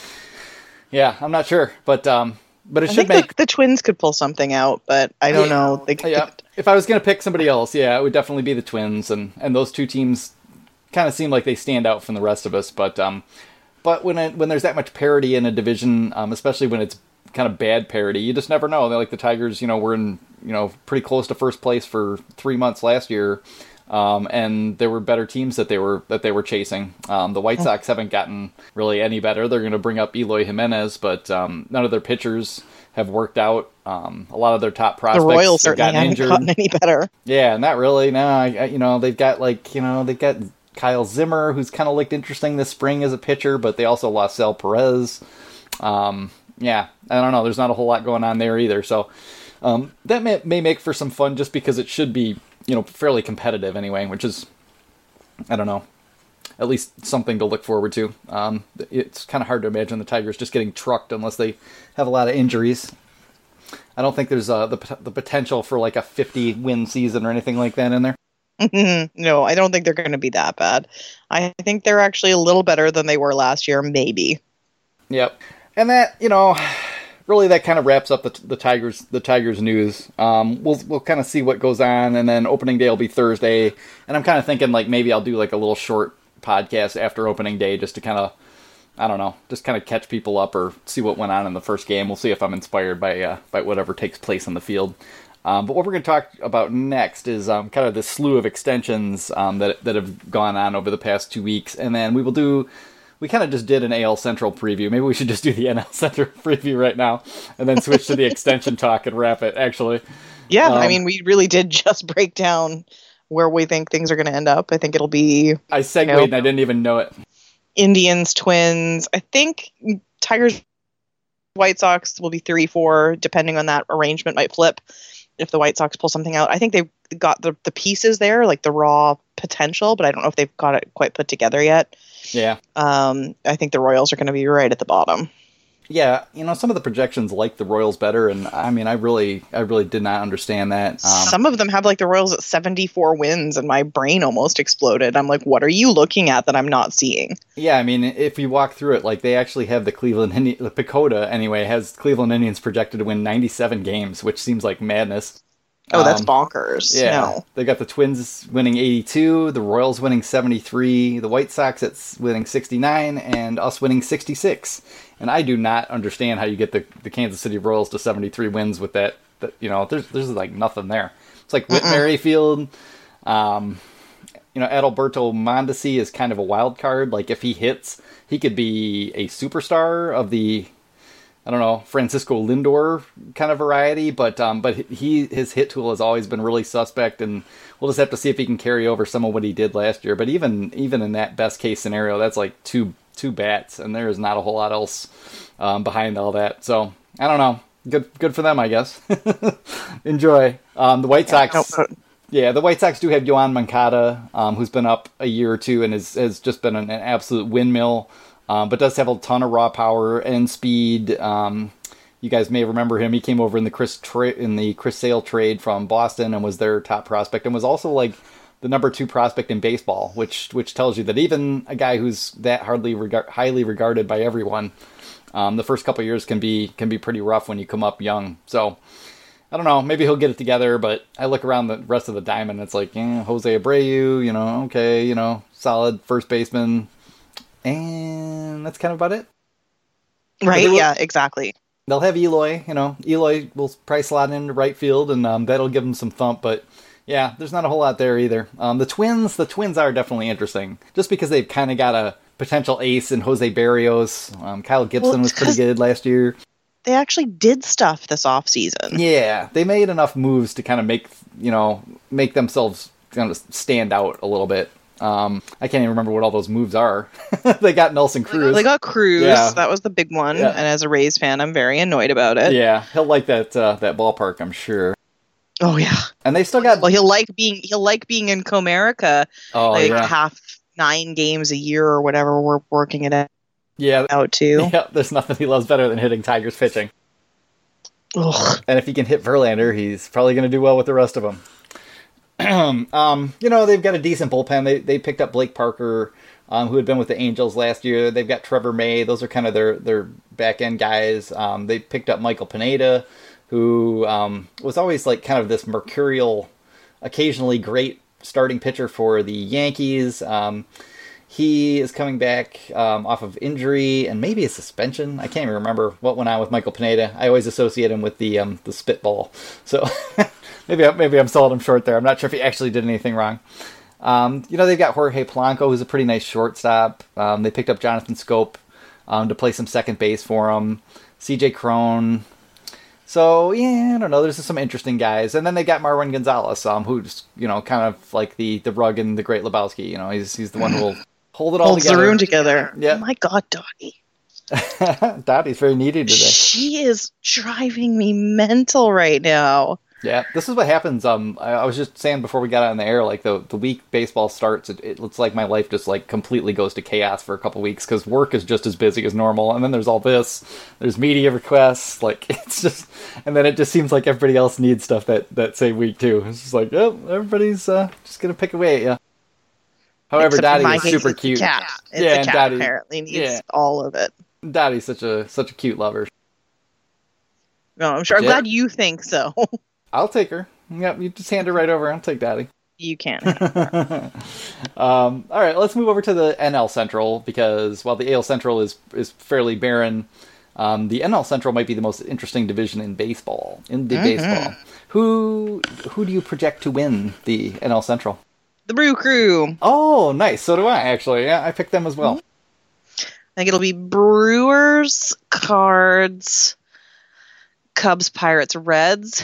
yeah, I'm not sure, but, um, but it I should think make... the, the Twins could pull something out, but I don't Yeah. know. They could, Yeah. If I was going to pick somebody else, yeah, it would definitely be the Twins, and, and those two teams kind of seem like they stand out from the rest of us. But um, but when it, when there's that much parity in a division, um, especially when it's kind of bad parity, you just never know. They're like the Tigers, you know, were in you know pretty close to first place for three months last year, um, and there were better teams that they were that they were chasing. Um, the White Sox haven't gotten really any better. They're going to bring up Eloy Jimenez, but um, none of their pitchers have worked out. Um, a lot of their top prospects the Royals have certainly gotten haven't injured. gotten any better. Yeah, not really. No, I, I, you know, they've got like, you know, they've got Kyle Zimmer, who's kind of looked interesting this spring as a pitcher, but they also lost Sal Perez. Um, yeah, I don't know. There's not a whole lot going on there either. So um, that may, may make for some fun just because it should be, you know, fairly competitive anyway, which is, I don't know, at least something to look forward to. Um, it's kind of hard to imagine the Tigers just getting trucked unless they have a lot of injuries. I don't think there's uh, the the potential for like a fifty win season or anything like that in there. No, I don't think they're going to be that bad. I think they're actually a little better than they were last year, maybe. Yep, and that you know, really that kind of wraps up the the Tigers the Tigers news. Um, we'll we'll kind of see what goes on, and then opening day will be Thursday, and I'm kind of thinking like maybe I'll do like a little short podcast after opening day just to kind of. I don't know, just kind of catch people up or see what went on in the first game. We'll see if I'm inspired by uh, by whatever takes place on the field. Um, but what we're going to talk about next is um, kind of the slew of extensions um, that that have gone on over the past two weeks, and then we will do. We kind of just did an A L Central preview. Maybe we should just do the N L Central preview right now, and then switch to the extension talk and wrap it. Actually, Yeah, Um, I mean, we really did just break down where we think things are going to end up. I think it'll be I segued Nope. and I didn't even know it. Indians, Twins. I think Tigers, White Sox will be three four, depending on that arrangement might flip if the White Sox pull something out. I think they've got the, the pieces there, like the raw potential, but I don't know if they've got it quite put together yet. Yeah. Um, I think the Royals are going to be right at the bottom. Yeah, you know, some of the projections like the Royals better, and I mean, I really, I really did not understand that. Um, Some of them have like the Royals at seventy-four wins, and my brain almost exploded. I'm like, what are you looking at that I'm not seeing? yeah, I mean, if you walk through it, like they actually have the Cleveland, Indi- the Pacoda anyway, has Cleveland Indians projected to win ninety-seven games, which seems like madness. Oh, that's Um, bonkers. Yeah, No. they got the Twins winning eighty-two, the Royals winning seventy-three, the White Sox at s- winning sixty-nine, and us winning sixty-six. And I do not understand how you get the, the Kansas City Royals to seventy-three wins with that. that you know, there's there's like nothing there. It's like Whit Merrifield. Um, you know, Adalberto Mondesi is kind of a wild card. Like if he hits, he could be a superstar of the I don't know, Francisco Lindor kind of variety, but um, but he his hit tool has always been really suspect, and we'll just have to see if he can carry over some of what he did last year. But even even in that best case scenario, that's like two two bats, and there is not a whole lot else um, behind all that. So I don't know. Good good for them, I guess. Enjoy. Um, the White Sox. Yeah, yeah, the White Sox do have Yoan Moncada, um, who's been up a year or two and has has just been an, an absolute windmill. Um, but does have a ton of raw power and speed. Um, you guys may remember him. He came over in the Chris tra- in the Chris Sale trade from Boston and was their top prospect, and was also like the number two prospect in baseball, which which tells you that even a guy who's that hardly rega- highly regarded by everyone, um, the first couple of years can be can be pretty rough when you come up young. So I don't know. Maybe he'll get it together. But I look around the rest of the diamond. It's like eh, Jose Abreu. You know, okay, you know, solid first baseman. And that's kind of about it. Right, will, yeah, exactly. They'll have Eloy, you know. Eloy will probably slot into right field, and um, that'll give them some thump. But, yeah, there's not a whole lot there either. Um, the Twins, the Twins are definitely interesting. Just because they've kind of got a potential ace in Jose Barrios. Um, Kyle Gibson well, was pretty good last year. They actually did stuff this offseason. Yeah, they made enough moves to kind of make, you know, make themselves kind of stand out a little bit. Um, I can't even remember what all those moves are. They got Nelson Cruz. They got Cruz. Yeah. That was the big one. Yeah. And as a Rays fan, I'm very annoyed about it. Yeah, he'll like that uh, that ballpark, I'm sure. Oh yeah. And they still got. Well, he'll like being he'll like being in Comerica. Oh like yeah. half nine games a year or whatever we're working it out. Yeah. Out too. Yeah. There's nothing he loves better than hitting Tigers pitching. Ugh. And if he can hit Verlander, he's probably going to do well with the rest of them. um, you know, they've got a decent bullpen. They they picked up Blake Parker, um, who had been with the Angels last year. They've got Trevor May. Those are kind of their, their back-end guys. Um, they picked up Michael Pineda, who um, was always like kind of this mercurial, occasionally great starting pitcher for the Yankees. Um, he is coming back um, off of injury and maybe a suspension. I can't even remember what went on with Michael Pineda. I always associate him with the um, the spitball. So... Maybe, maybe I'm selling him short there. I'm not sure if he actually did anything wrong. Um, you know, they've got Jorge Polanco, who's a pretty nice shortstop. Um, they picked up Jonathan Scope um, to play some second base for him. C J Cron. So, yeah, I don't know. There's some interesting guys. And then they got Marwin Gonzalez, um, who's, you know, kind of like the, the rug in The Great Lebowski. You know, he's he's the one who will hold it all Holds together. the room together. Yeah. Oh, my God, Dottie. Dottie's very needy today. She is driving me mental right now. Yeah, this is what happens. Um, I, I was just saying before we got on the air, like the, the week baseball starts, it, it looks like my life just like completely goes to chaos for a couple weeks because work is just as busy as normal, and then there's all this, there's media requests, like it's just, and then it just seems like everybody else needs stuff that, that same week too. It's just like, oh, everybody's uh, just gonna pick away at you. However, Except Dottie is super it's cute. The cat. It's yeah, the cat Dottie, apparently needs yeah. all of it. Dottie's such a such a cute lover. No, I'm sure. I'm Yeah. glad you think so. I'll take her. Yep, you just hand her right over. I'll take Dottie. You can't. um, all right, let's move over to the N L Central because while the A L Central is is fairly barren, um, the N L Central might be the most interesting division in baseball. In the Mm-hmm. baseball, who who do you project to win the N L Central? The Brew Crew. Oh, nice. So do I actually. Yeah, I picked them as well. I think it'll be Brewers, Cards, Cubs, Pirates, Reds.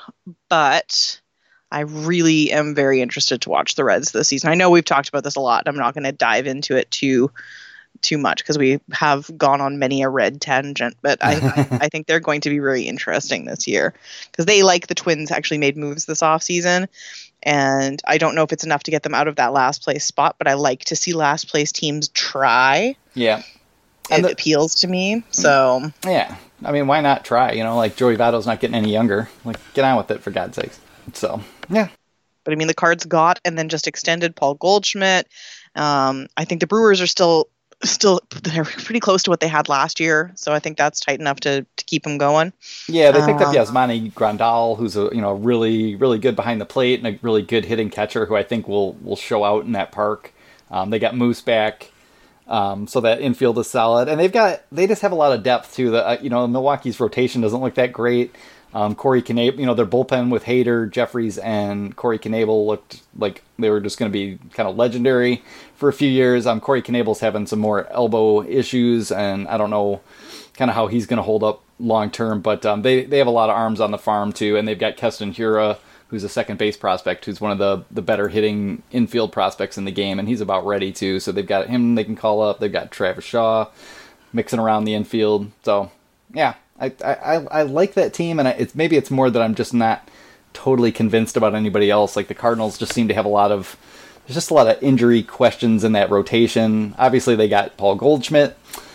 But I really am very interested to watch the Reds this season. I know we've talked about this a lot. I'm not going to dive into it too too much because we have gone on many a red tangent. But I, I, I think they're going to be really interesting this year because they, like the Twins, actually made moves this offseason. And I don't know if it's enough to get them out of that last place spot, but I like to see last place teams try. Yeah. It And the- appeals to me. So Yeah. I mean, why not try? You know, like Joey Votto's not getting any younger. Like, get on with it, for God's sakes. So, yeah. But I mean, the Cards got and then just extended Paul Goldschmidt. Um, I think the Brewers are still still they're pretty close to what they had last year, so I think that's tight enough to, to keep them going. Yeah, they picked up Um, Yasmani Grandal, who's a you know really really good behind the plate and a really good hitting catcher who I think will will show out in that park. Um, they got Moose back. Um, so that infield is solid, and they've got they just have a lot of depth too. The uh, you know Milwaukee's rotation doesn't look that great. Um, Corey Knable, you know their bullpen with Hader, Jeffries, and Corey Knable looked like they were just going to be kind of legendary for a few years. Um, Corey Knable's having some more elbow issues, and I don't know kind of how he's going to hold up long term. But um, they they have a lot of arms on the farm too, and they've got Keston Hiura, who's a second base prospect, who's one of the the better hitting infield prospects in the game, and he's about ready too. So they've got him they can call up. They've got Travis Shaw mixing around the infield. So yeah, I I, I like that team, and it's maybe it's more that I'm just not totally convinced about anybody else. Like the Cardinals just seem to have a lot of there's just a lot of injury questions in that rotation. Obviously, they got Paul Goldschmidt,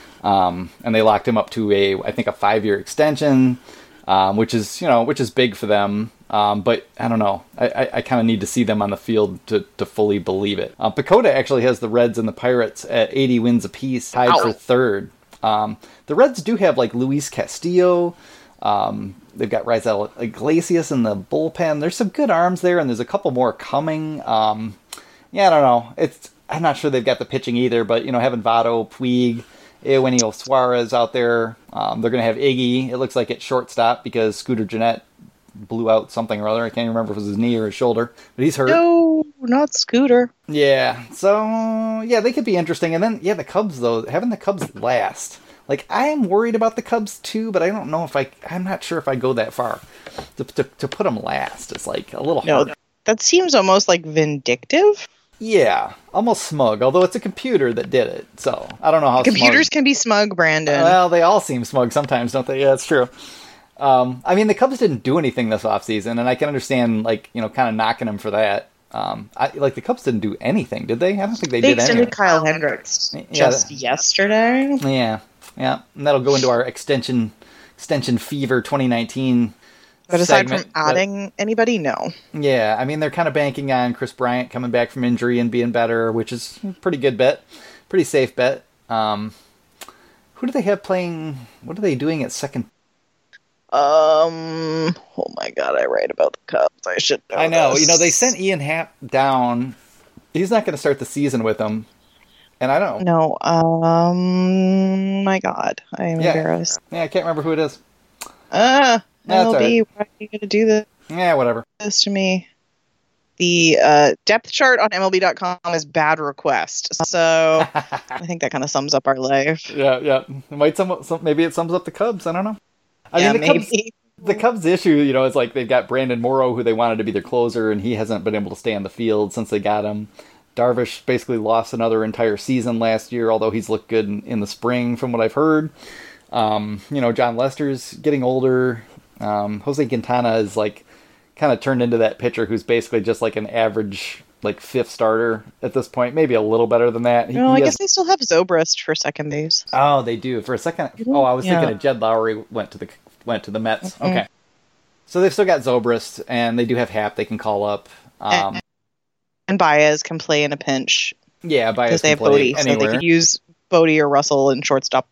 um, and they locked him up to a I think a five year extension, um, which is you know which is big for them. Um, but I don't know. I, I, I kind of need to see them on the field to, to fully believe it. Uh, Pacoda actually has the Reds and the Pirates at eighty wins apiece, tied Ow. for third. Um, the Reds do have like Luis Castillo. Um, they've got Raisel Iglesias in the bullpen. There's some good arms there, and there's a couple more coming. Um, yeah, I don't know. It's I'm not sure they've got the pitching either, but you know, having Votto, Puig, Eugenio Suarez out there, um, they're going to have Iggy. It looks like at shortstop because Scooter Gennett blew out something or other. I can't remember if it was his knee or his shoulder, but he's hurt. No, not Scooter. Yeah, so yeah, they could be interesting. And then yeah, the Cubs though, having the Cubs last. Like, I am worried about the Cubs, too, but I don't know if I... I'm not sure if I go that far. To to, to put them last is, like, a little no, hard. That seems almost, like, vindictive. Yeah, almost smug, although it's a computer that did it, so I don't know how Computers smug... can be smug, Brandon. Well, they all seem smug sometimes, don't they? Yeah, it's true. Um, I mean, the Cubs didn't do anything this offseason, and I can understand, like, you know, kind of knocking them for that. Um, I, like, the Cubs didn't do anything, did they? I don't think they, they did anything. They extended Kyle Hendricks yeah, just that... yesterday. Yeah. Yeah, and that'll go into our extension extension fever twenty nineteen But aside segment, from adding but, anybody, no. Yeah, I mean, they're kind of banking on Chris Bryant coming back from injury and being better, which is a pretty good bet. Pretty safe bet. Um, who do they have playing? What are they doing at second? Um, oh my god, I write about the Cubs. I should know I know. this. You know, they sent Ian Happ down. He's not going to start the season with them. And I don't know. No, um, my God, I am yeah. embarrassed. Yeah, I can't remember who it is. Ah, That's M L B, right. Why are you going to do this? Yeah, whatever. This to me. The uh, depth chart on M L B dot com is bad request. So I think that kind of sums up our life. Yeah, yeah. It might sum up, some, maybe it sums up the Cubs. I don't know. I yeah, mean, the maybe. Cubs, the Cubs issue, you know, is like they've got Brandon Morrow, who they wanted to be their closer, and he hasn't been able to stay on the field since they got him. Darvish basically lost another entire season last year, although he's looked good in, in the spring from what I've heard. Um, you know, John Lester's getting older. Um, Jose Quintana is like kind of turned into that pitcher who's basically just like an average, like fifth starter at this point, maybe a little better than that. He, no, he I has... guess they still have Zobrist for second base. Oh, they do. For a second, oh, I was yeah. thinking of Jed Lowry went to the went to the Mets. Mm-hmm. Okay, so they've still got Zobrist, and they do have Happ they can call up. Um, and, and Baez can play in a pinch. Yeah, Baez because they have can play Bodie, anywhere. So they could use Bodie or Russell in shortstop,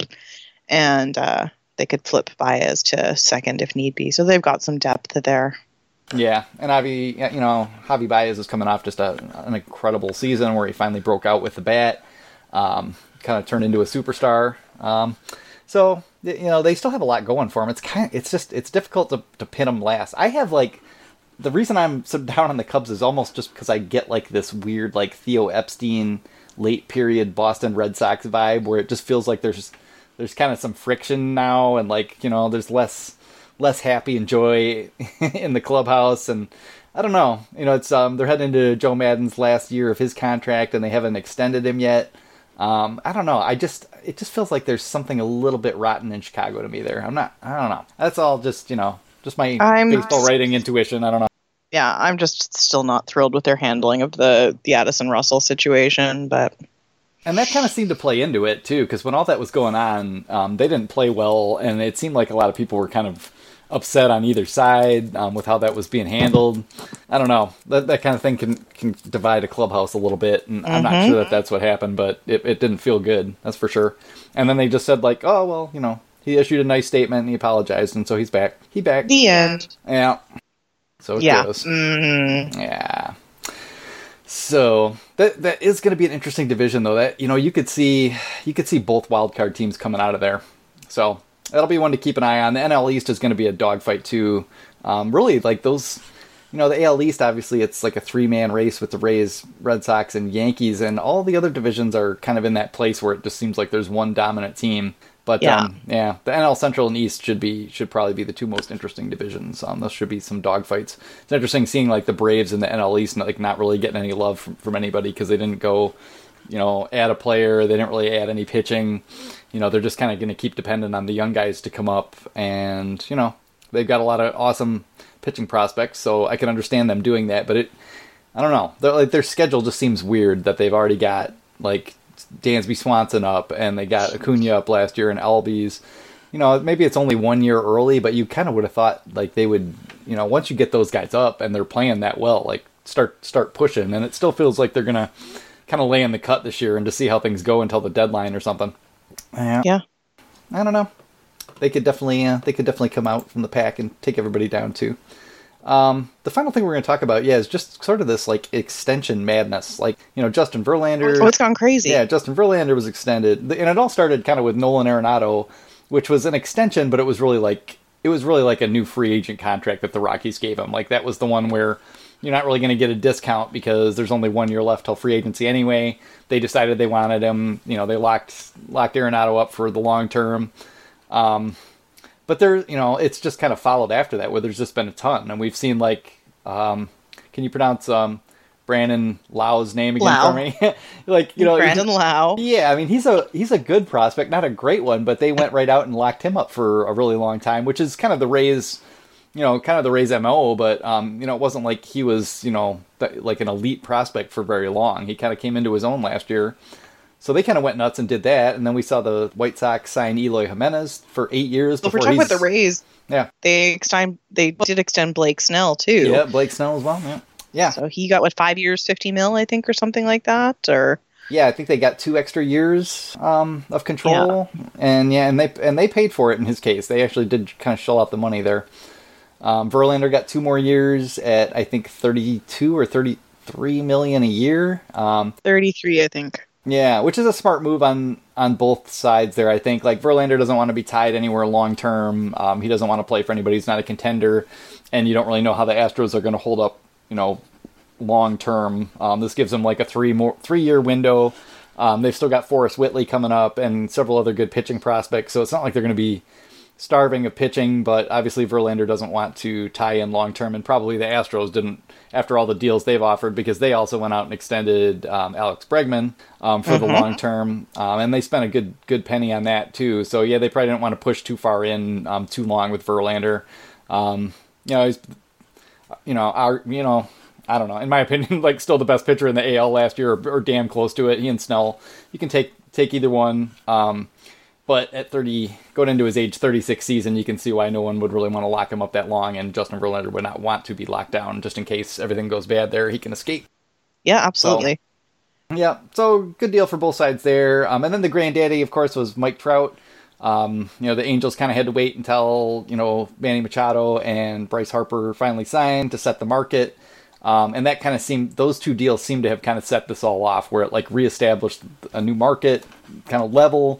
and uh, they could flip Baez to second if need be. So they've got some depth there. Yeah, and Javi, you know, Javi Baez is coming off just a, an incredible season where he finally broke out with the bat, um, kind of turned into a superstar. Um, so you know, they still have a lot going for him. It's kind, of, it's just, it's difficult to to pin them last. I have like. The reason I'm so down on the Cubs is almost just because I get like this weird like Theo Epstein late period Boston Red Sox vibe where it just feels like there's there's kind of some friction now and like you know there's less less happy and joy in the clubhouse and I don't know you know it's um they're heading into Joe Madden's last year of his contract and they haven't extended him yet. Um, I don't know. I just it just feels like there's something a little bit rotten in Chicago to me there. I'm not. I don't know. That's all just you know. Just my I'm, baseball writing intuition. I don't know. Yeah, I'm just still not thrilled with their handling of the, the Addison Russell situation, but... And that kind of seemed to play into it, too, because when all that was going on, um, they didn't play well, and it seemed like a lot of people were kind of upset on either side um, with how that was being handled. I don't know. That that kind of thing can, can divide a clubhouse a little bit, and mm-hmm. I'm not sure that that's what happened, but it, it didn't feel good, that's for sure. And then they just said, like, oh, well, you know, he issued a nice statement and he apologized, and so he's back. He back. The end. Yeah. So it yeah. goes. Mm-hmm. Yeah. So that that is going to be an interesting division, though. That you know you could see you could see both wildcard teams coming out of there. So that'll be one to keep an eye on. The N L East is going to be a dogfight too. Um, really, like those, you know, the A L East obviously it's like a three man race with the Rays, Red Sox, and Yankees, and all the other divisions are kind of in that place where it just seems like there's one dominant team. But Yeah. um, yeah, the N L Central and East should be should probably be the two most interesting divisions. Um, those should be some dogfights. It's interesting seeing like the Braves in the N L East like not really getting any love from, from anybody because they didn't go, you know, add a player. They didn't really add any pitching. You know, they're just kind of going to keep dependent on the young guys to come up, and you know, they've got a lot of awesome pitching prospects. So I can understand them doing that, but it, I don't know, They're, like their schedule just seems weird that they've already got like Dansby Swanson up, and they got Acuna up last year, and Albies. You know, maybe it's only one year early, but you kind of would have thought like they would, you know, once you get those guys up and they're playing that well, like start start pushing. And it still feels like they're gonna kind of lay in the cut this year and to see how things go until the deadline or something. Yeah, Yeah. I don't know. They could definitely uh, they could definitely come out from the pack and take everybody down too. Um, the final thing we're going to talk about, yeah, is just sort of this like extension madness. Like, you know, Justin Verlander. Oh, it's gone crazy. Yeah, Justin Verlander was extended, and it all started kind of with Nolan Arenado, which was an extension, but it was really like it was really like a new free agent contract that the Rockies gave him. Like that was the one where you're not really going to get a discount because there's only one year left till free agency anyway. They decided they wanted him. You know, they locked locked Arenado up for the long term. Um, But there, you know, it's just kind of followed after that, where there's just been a ton, and we've seen like, um, can you pronounce um, Brandon Lau's name again Lau. for me? Like, you know, Brandon Lau. yeah, I mean, he's a he's a good prospect, not a great one, but they went right out and locked him up for a really long time, which is kind of the Rays, you know, kind of the Rays M O. But um, you know, it wasn't like he was, you know, th- like an elite prospect for very long. He kind of came into his own last year. So they kind of went nuts and did that, and then we saw the White Sox sign Eloy Jimenez for eight years. Well, if we're before talking he's- about the Rays, Yeah, they extend they did extend Blake Snell too. yeah, Blake Snell as well. Yeah, yeah, So he got what five years, fifty mil, I think, or something like that, or yeah. I think they got two extra years um, of control, and yeah, and they and they paid for it in his case. They actually did kind of shell out the money there. Um, Verlander got two more years at I think thirty-two or thirty-three million a year. Um, thirty-three, I think. Yeah, which is a smart move on, on both sides there, I think. Like, Verlander doesn't want to be tied anywhere long term. Um, he doesn't want to play for anybody who's not a contender. And you don't really know how the Astros are going to hold up, you know, long term. Um, this gives them like a three more three year window. Um, they've still got Forrest Whitley coming up and several other good pitching prospects. So it's not like they're going to be starving of pitching, but obviously Verlander doesn't want to tie in long term, and probably the Astros didn't after all the deals they've offered, because they also went out and extended um, Alex Bregman um, for mm-hmm. the long term, um, and they spent a good good penny on that too. So yeah, they probably didn't want to push too far in um, too long with Verlander. Um, you know, he's you know our you know. I don't know. In my opinion, like still the best pitcher in the A L last year, or, or damn close to it. He and Snell, you can take take either one. Um, but at thirty, going into his age thirty-six season, you can see why no one would really want to lock him up that long, and Justin Verlander would not want to be locked down just in case everything goes bad there. He can escape. Yeah, absolutely. So, yeah, so good deal for both sides there. Um, and then the granddaddy, of course, was Mike Trout. Um, you know, the Angels kind of had to wait until, you know, Manny Machado and Bryce Harper finally signed to set the market. Um, and that kind of seemed, those two deals seem to have kind of set this all off, where it like reestablished a new market kind of level.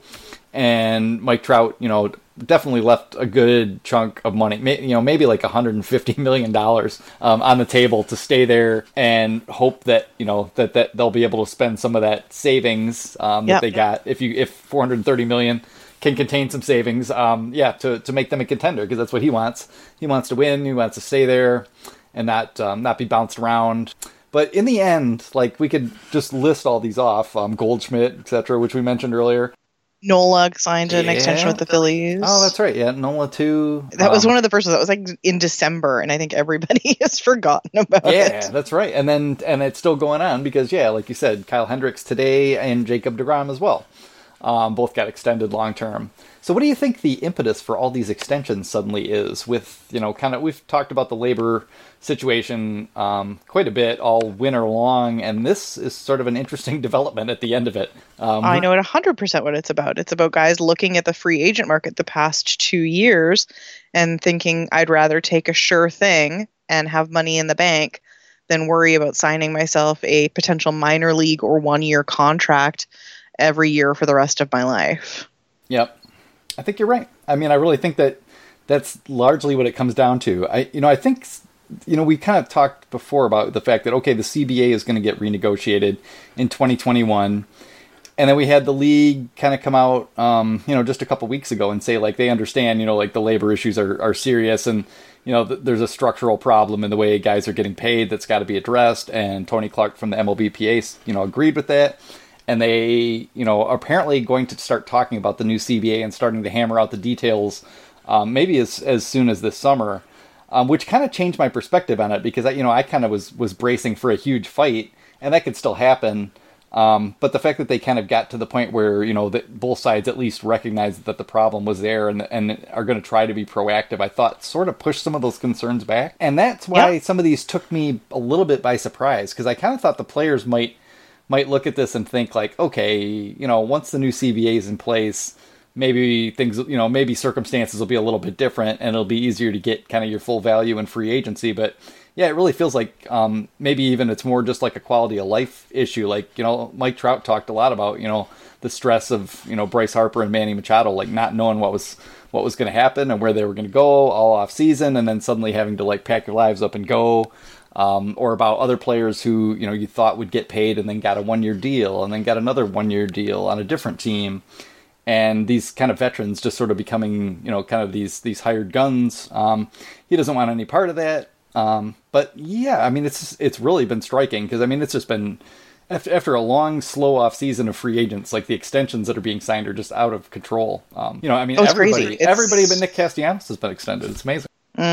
And Mike Trout, you know, definitely left a good chunk of money, you know, maybe like one hundred fifty million dollars um, on the table to stay there and hope that, you know, that, that they'll be able to spend some of that savings um, yep. that they got. If you, if four hundred thirty million dollars can contain some savings, um, yeah, to, to make them a contender, because that's what he wants. He wants to win. He wants to stay there and not um, not be bounced around. But in the end, like, we could just list all these off, um, Goldschmidt, et cetera, which we mentioned earlier. Nola signed an yeah. extension with the Phillies. Oh, that's right. Yeah, Nola too. That um, was one of the first ones. That was like in December, and I think everybody has forgotten about yeah, it. Yeah, that's right. And then and it's still going on because, yeah, like you said, Kyle Hendricks today and Jacob deGrom as well. Um, both got extended long term. So what do you think the impetus for all these extensions suddenly is? With, you know, kind of, we've talked about the labor situation um, quite a bit all winter long, and this is sort of an interesting development at the end of it. Um, I know it one hundred percent what it's about. It's about guys looking at the free agent market the past two years and thinking, I'd rather take a sure thing and have money in the bank than worry about signing myself a potential minor league or one-year contract every year for the rest of my life. Yep. I think you're right. I mean, I really think that that's largely what it comes down to. I, you know, I think, you know, we kind of talked before about the fact that, okay, the C B A is going to get renegotiated in twenty twenty-one. And then we had the league kind of come out, um, you know, just a couple weeks ago and say, like, they understand, you know, like the labor issues are, are serious and, you know, th- there's a structural problem in the way guys are getting paid that's got to be addressed. And Tony Clark from the M L B P A, you know, agreed with that. And they, you know, are apparently going to start talking about the new C B A and starting to hammer out the details, um, maybe as as soon as this summer, um, which kind of changed my perspective on it because, I, you know, I kind of was, was bracing for a huge fight and that could still happen. Um, but the fact that they kind of got to the point where, you know, that both sides at least recognized that the problem was there and and are going to try to be proactive, I thought sort of pushed some of those concerns back. And that's why yep. some of these took me a little bit by surprise, because I kind of thought the players might might look at this and think like, okay, you know, once the new C B A is in place, maybe things, you know, maybe circumstances will be a little bit different and it'll be easier to get kind of your full value in free agency. But yeah, it really feels like um, maybe even it's more just like a quality of life issue. Like, you know, Mike Trout talked a lot about, you know, the stress of, you know, Bryce Harper and Manny Machado, like not knowing what was what was going to happen and where they were going to go all off season, and then suddenly having to like pack your lives up and go. Um, or about other players who, you know, you thought would get paid and then got a one-year deal and then got another one-year deal on a different team. And these kind of veterans just sort of becoming, you know, kind of these these hired guns. Um, he doesn't want any part of that. Um, but yeah, I mean, it's it's really been striking because, I mean, it's just been, after, after a long, slow off season of free agents, like the extensions that are being signed are just out of control. Um, you know, I mean, oh, everybody, everybody but Nick Castellanos has been extended. It's amazing.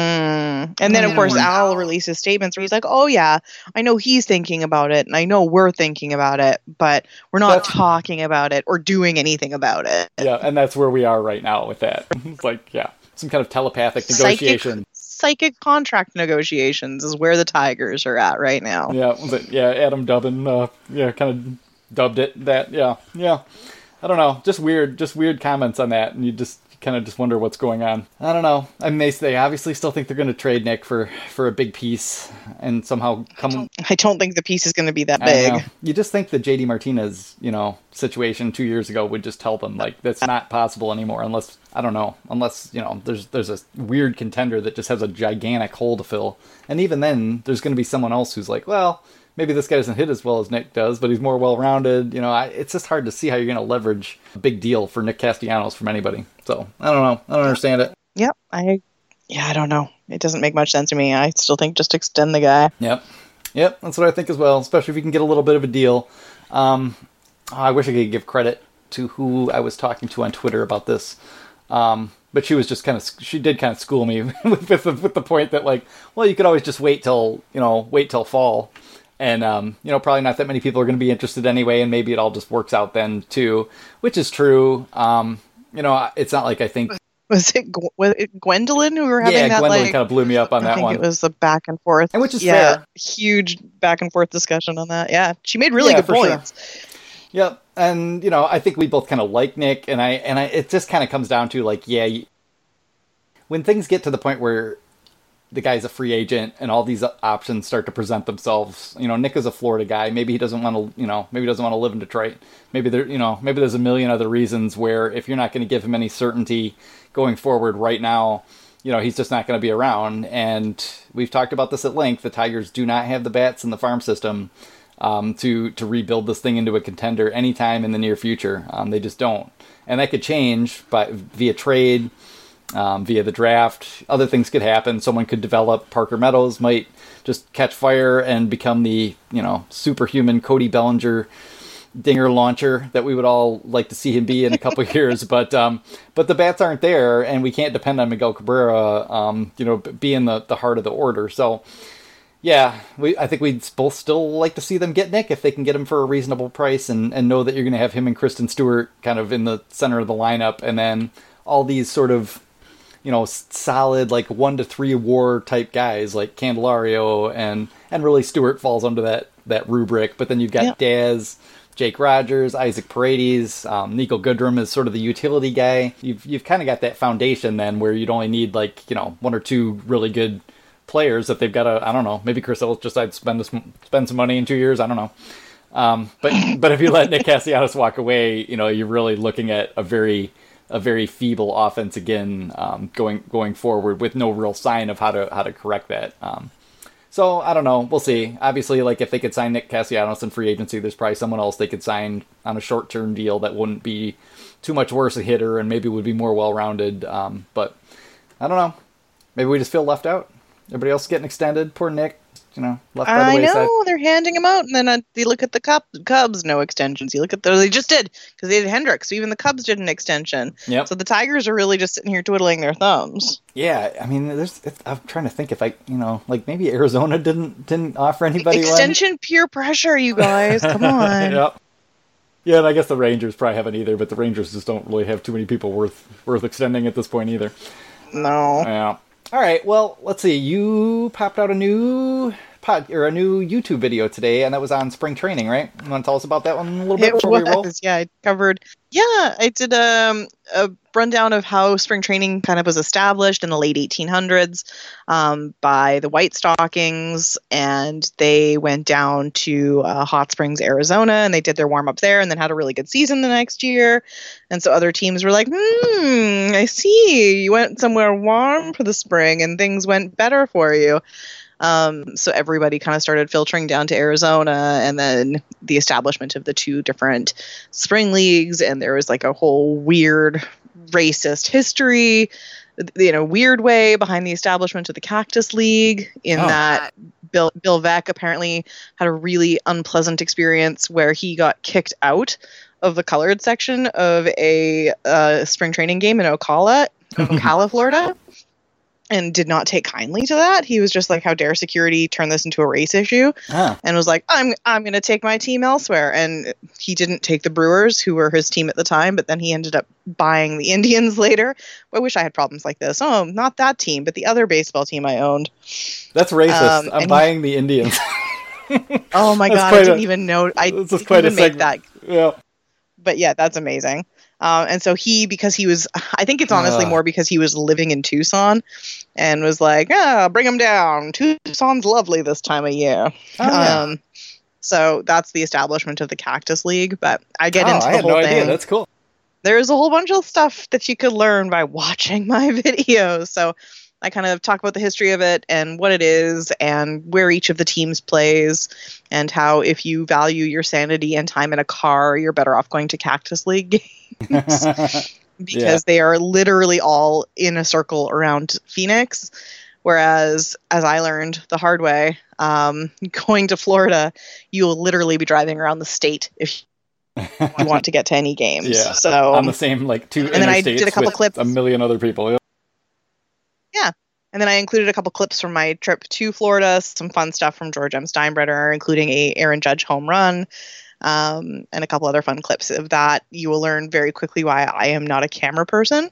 Mm. And then, of course, Al releases statements where he's like, oh, yeah, I know he's thinking about it, and I know we're thinking about it, but we're not that's, talking about it or doing anything about it. Yeah, and that's where we are right now with that. It's like, yeah, some kind of telepathic negotiation. Psychic, psychic contract negotiations is where the Tigers are at right now. Yeah, but yeah, Adam Dubbin, uh, yeah, kind of dubbed it that, yeah, yeah. I don't know, just weird, just weird comments on that, and you just kind of just wonder what's going on. I don't know. I mean, they, they obviously still think they're going to trade Nick for, for a big piece and somehow come... I don't, I don't think the piece is going to be that big. You just think the J D Martinez, you know, situation two years ago would just tell them, like, that's not possible anymore unless, I don't know, unless, you know, there's there's a weird contender that just has a gigantic hole to fill. And even then, there's going to be someone else who's like, well, maybe this guy doesn't hit as well as Nick does, but he's more well-rounded. You know, I, it's just hard to see how you're going to leverage a big deal for Nick Castellanos from anybody. So, I don't know. I don't understand it. Yep. I, yeah, I don't know. It doesn't make much sense to me. I still think just extend the guy. Yep. Yep, that's what I think as well, especially if you can get a little bit of a deal. Um, I wish I could give credit to who I was talking to on Twitter about this. Um, but she was just kind of, she did kind of school me with, with, the, with the point that, like, well, you could always just wait till, you know, wait till fall. And, um, you know, probably not that many people are going to be interested anyway, and maybe it all just works out then, too, which is true. Um, you know, it's not like I think... Was it, was it Gwendolyn who were having yeah, that, Gwendolyn like... kind of blew me up on I that think one. it was the back and forth. And which is yeah, fair. Huge back and forth discussion on that. Yeah, she made really yeah, good points. Sure. Yep, and, you know, I think we both kind of like Nick, and I and I, it just kind of comes down to, like, yeah, when things get to the point where the guy's a free agent and all these options start to present themselves. You know, Nick is a Florida guy. Maybe he doesn't want to, you know, maybe he doesn't want to live in Detroit. Maybe there, you know, maybe there's a million other reasons where if you're not going to give him any certainty going forward right now, you know, he's just not going to be around. And we've talked about this at length. The Tigers do not have the bats in the farm system um, to, to rebuild this thing into a contender anytime in the near future. Um, they just don't. And that could change by via trade, Um, via the draft. Other things could happen. Someone could develop. Parker Meadows might just catch fire and become the, you know, superhuman Cody Bellinger dinger launcher that we would all like to see him be in a couple of years. But um, but the bats aren't there, and we can't depend on Miguel Cabrera, um, you know, being the, the heart of the order. So, yeah, we I think we'd both still like to see them get Nick if they can get him for a reasonable price, and, and know that you're going to have him and Kristen Stewart kind of in the center of the lineup, and then all these sort of, you know, solid, like, one to three war type guys like Candelario, and, and really Stewart falls under that, that rubric. But then you've got yep. Daz, Jake Rogers, Isaac Paredes, um, Nico Goodrum is sort of the utility guy. You've, you've kind of got that foundation then where you'd only need, like, you know, one or two really good players that they've got to, I don't know, maybe Chris Ellis just I'd spend, a, spend some money in two years. I don't know. Um, but, but if you let Nick Castellanos walk away, you know, you're really looking at a very, a very feeble offense again, um, going going forward with no real sign of how to how to correct that. Um, So I don't know. We'll see. Obviously, like if they could sign Nick Castellanos in free agency, there's probably someone else they could sign on a short-term deal that wouldn't be too much worse a hitter and maybe would be more well-rounded. Um, but I don't know. Maybe we just feel left out. Everybody else getting extended. Poor Nick, you know, left by the I wayside. know, they're handing him out, and then uh, you look at the Cub, Cubs, no extensions. You look at those, they just did, because they did Hendricks, so even the Cubs did an extension. Yep. So the Tigers are really just sitting here twiddling their thumbs. Yeah, I mean, there's. It's, I'm trying to think if I, you know, like maybe Arizona didn't didn't offer anybody Extension, one. peer pressure, you guys. Come on. Yeah. Yeah, and I guess the Rangers probably haven't either, but the Rangers just don't really have too many people worth worth extending at this point either. No. Yeah. All right. Well, let's see. You popped out a new pod or a new YouTube video today, and that was on spring training, right? You want to tell us about that one a little bit It before was, we roll? yeah. I covered. Yeah, I did um, a rundown of how spring training kind of was established in the late eighteen hundreds um, by the White Stockings, and they went down to uh, Hot Springs, Arizona, and they did their warm up there, and then had a really good season the next year. And so other teams were like, "Hmm, I see. You went somewhere warm for the spring, and things went better for you." Um, so everybody kind of started filtering down to Arizona, and then the establishment of the two different spring leagues, and there was like a whole weird racist history, you know, weird way behind the establishment of the Cactus League, in Oh. that Bill Bill Veeck apparently had a really unpleasant experience where he got kicked out of the colored section of a uh, spring training game in Ocala, Ocala, Florida. And did not take kindly to that. He was just like, "How dare security turn this into a race issue?" Ah. And was like, "I'm I'm going to take my team elsewhere." And he didn't take the Brewers, who were his team at the time, but then he ended up buying the Indians later. I wish I had problems like this. Oh, not that team, but the other baseball team I owned. That's racist. Um, I'm and buying the Indians. Oh my That's god, quite I didn't a- even know. I This is didn't quite a even make segment. that. Yeah. But yeah, that's amazing. Um, and so he, because he was, I think it's honestly Ugh. more because he was living in Tucson and was like, "Ah, bring him down. Tucson's lovely this time of year." Oh, yeah. Um, so that's the establishment of the Cactus League. But I get Oh, into I the had whole no thing. idea. That's cool. There's a whole bunch of stuff that you could learn by watching my videos. So I kind of talk about the history of it and what it is and where each of the teams plays, and how if you value your sanity and time in a car, you're better off going to Cactus League games. Because Yeah. they are literally all in a circle around Phoenix. Whereas, as I learned the hard way, um, going to Florida, you will literally be driving around the state if you want to get to any games. Yeah. So, On the same, like, two and then I interstates did a couple with clips. a million other people. Yeah. yeah. And then I included a couple clips from my trip to Florida, some fun stuff from George M. Steinbrenner, including a Aaron Judge home run, um, and a couple other fun clips of that. You will learn very quickly why I am not a camera person.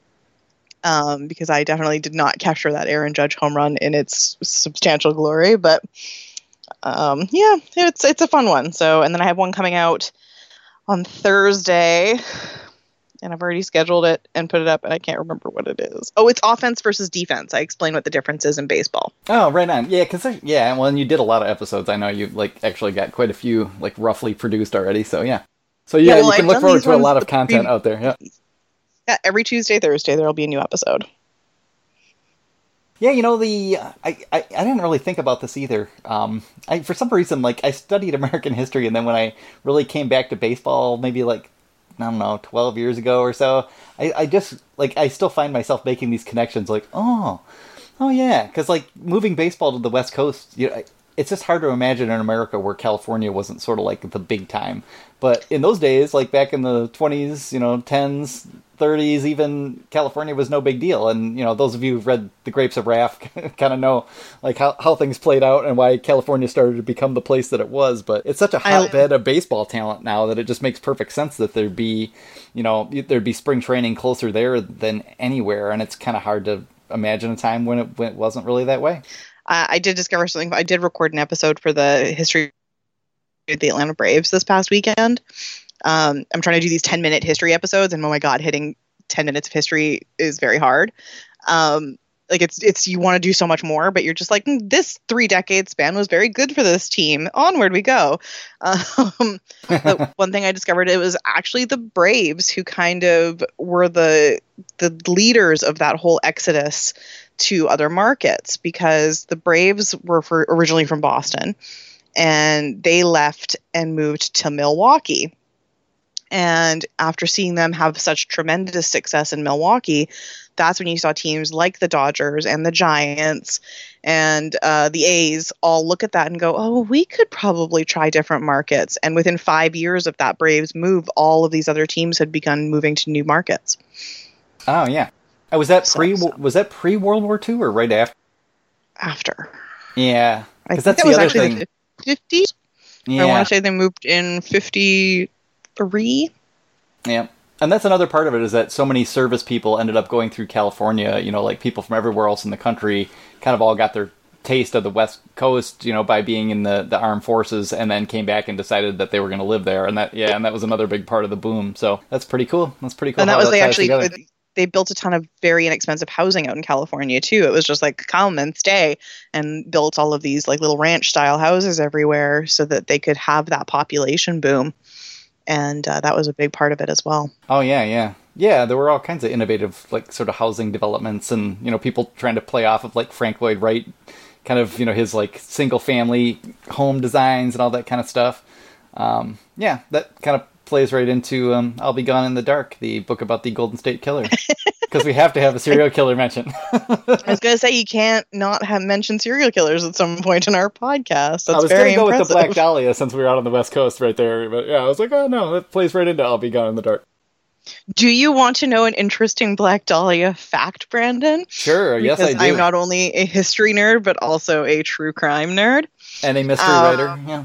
Um, because I definitely did not capture that Aaron Judge home run in its substantial glory, but um, yeah, it's it's a fun one. So, and then I have one coming out on Thursday, and I've already scheduled it and put it up, and I can't remember what it is. Oh, it's offense versus defense. I explain what the difference is in baseball. Oh, right on. Yeah, because yeah, well, and you did a lot of episodes. I know you like actually got quite a few like roughly produced already. So yeah, so yeah, Yeah, well, you can I've look done forward these to a ones lot of the content pre- out there. Yeah. Yeah, every Tuesday, Thursday, there'll be a new episode. Yeah, you know the I, I, I didn't really think about this either. Um, I for some reason like I studied American history, and then when I really came back to baseball, maybe like I don't know, twelve years ago or so, I, I just like I still find myself making these connections. Like, oh, oh yeah, because like moving baseball to the West Coast, you know, it's just hard to imagine in America where California wasn't sort of like the big time. But in those days, like back in the twenties, you know, tens, thirties, even California was no big deal. And, you know, those of you who've read The Grapes of Wrath kind of know like how, how things played out and why California started to become the place that it was. But it's such a hotbed of baseball talent now that it just makes perfect sense that there'd be, you know, there'd be spring training closer there than anywhere. And it's kind of hard to imagine a time when it, when it wasn't really that way. Uh, I did discover something. I did record an episode for the history of the Atlanta Braves this past weekend. Um, I'm trying to do these ten minute history episodes, and oh my god, hitting ten minutes of history is very hard. Um, like it's it's you want to do so much more, but you're just like, "Mm, this three decade span was very good for this team. Onward we go." Um, the one thing I discovered, it was actually the Braves who kind of were the the leaders of that whole exodus to other markets because the Braves were for, originally from Boston, and they left and moved to Milwaukee. And after seeing them have such tremendous success in Milwaukee, that's when you saw teams like the Dodgers and the Giants and uh, the A's all look at that and go, oh, we could probably try different markets. And within five years of that Braves move, all of these other teams had begun moving to new markets. Oh, yeah. Uh, Was that pre So- so- was that pre World War Two or right after? After. Yeah, I because think that's that the was other actually thing. the fifties. I Yeah, want to say they moved in fifty-three. yeah, and that's another part of it is that so many service people ended up going through California. You know, like people from everywhere else in the country, kind of all got their taste of the West Coast. You know, by being in the the armed forces, and then came back and decided that they were going to live there. And that yeah, and that was another big part of the boom. So that's pretty cool. That's pretty cool. And that how was they ties actually together. they built a ton of very inexpensive housing out in California too. It was just like come and stay, and built all of these like little ranch style houses everywhere so that they could have that population boom. And uh, that was a big part of it as well. Oh yeah, yeah, yeah. There were all kinds of innovative, like sort of housing developments, and you know, people trying to play off of like Frank Lloyd Wright, kind of you know his like single family home designs and all that kind of stuff. Um, yeah, that kind of plays right into um, "I'll Be Gone in the Dark," the book about the Golden State Killer, because we have to have a serial killer mention. I was going to say you can't not have mentioned serial killers at some point in our podcast. That's I was very going to go impressive. with the Black Dahlia since we were out on the West Coast right there, but yeah, I was like, oh no, that plays right into "I'll Be Gone in the Dark." Do you want to know an interesting Black Dahlia fact, Brandon? Sure, yes I Because do. I'm not only a history nerd, but also a true crime nerd. And a mystery Um, writer, yeah.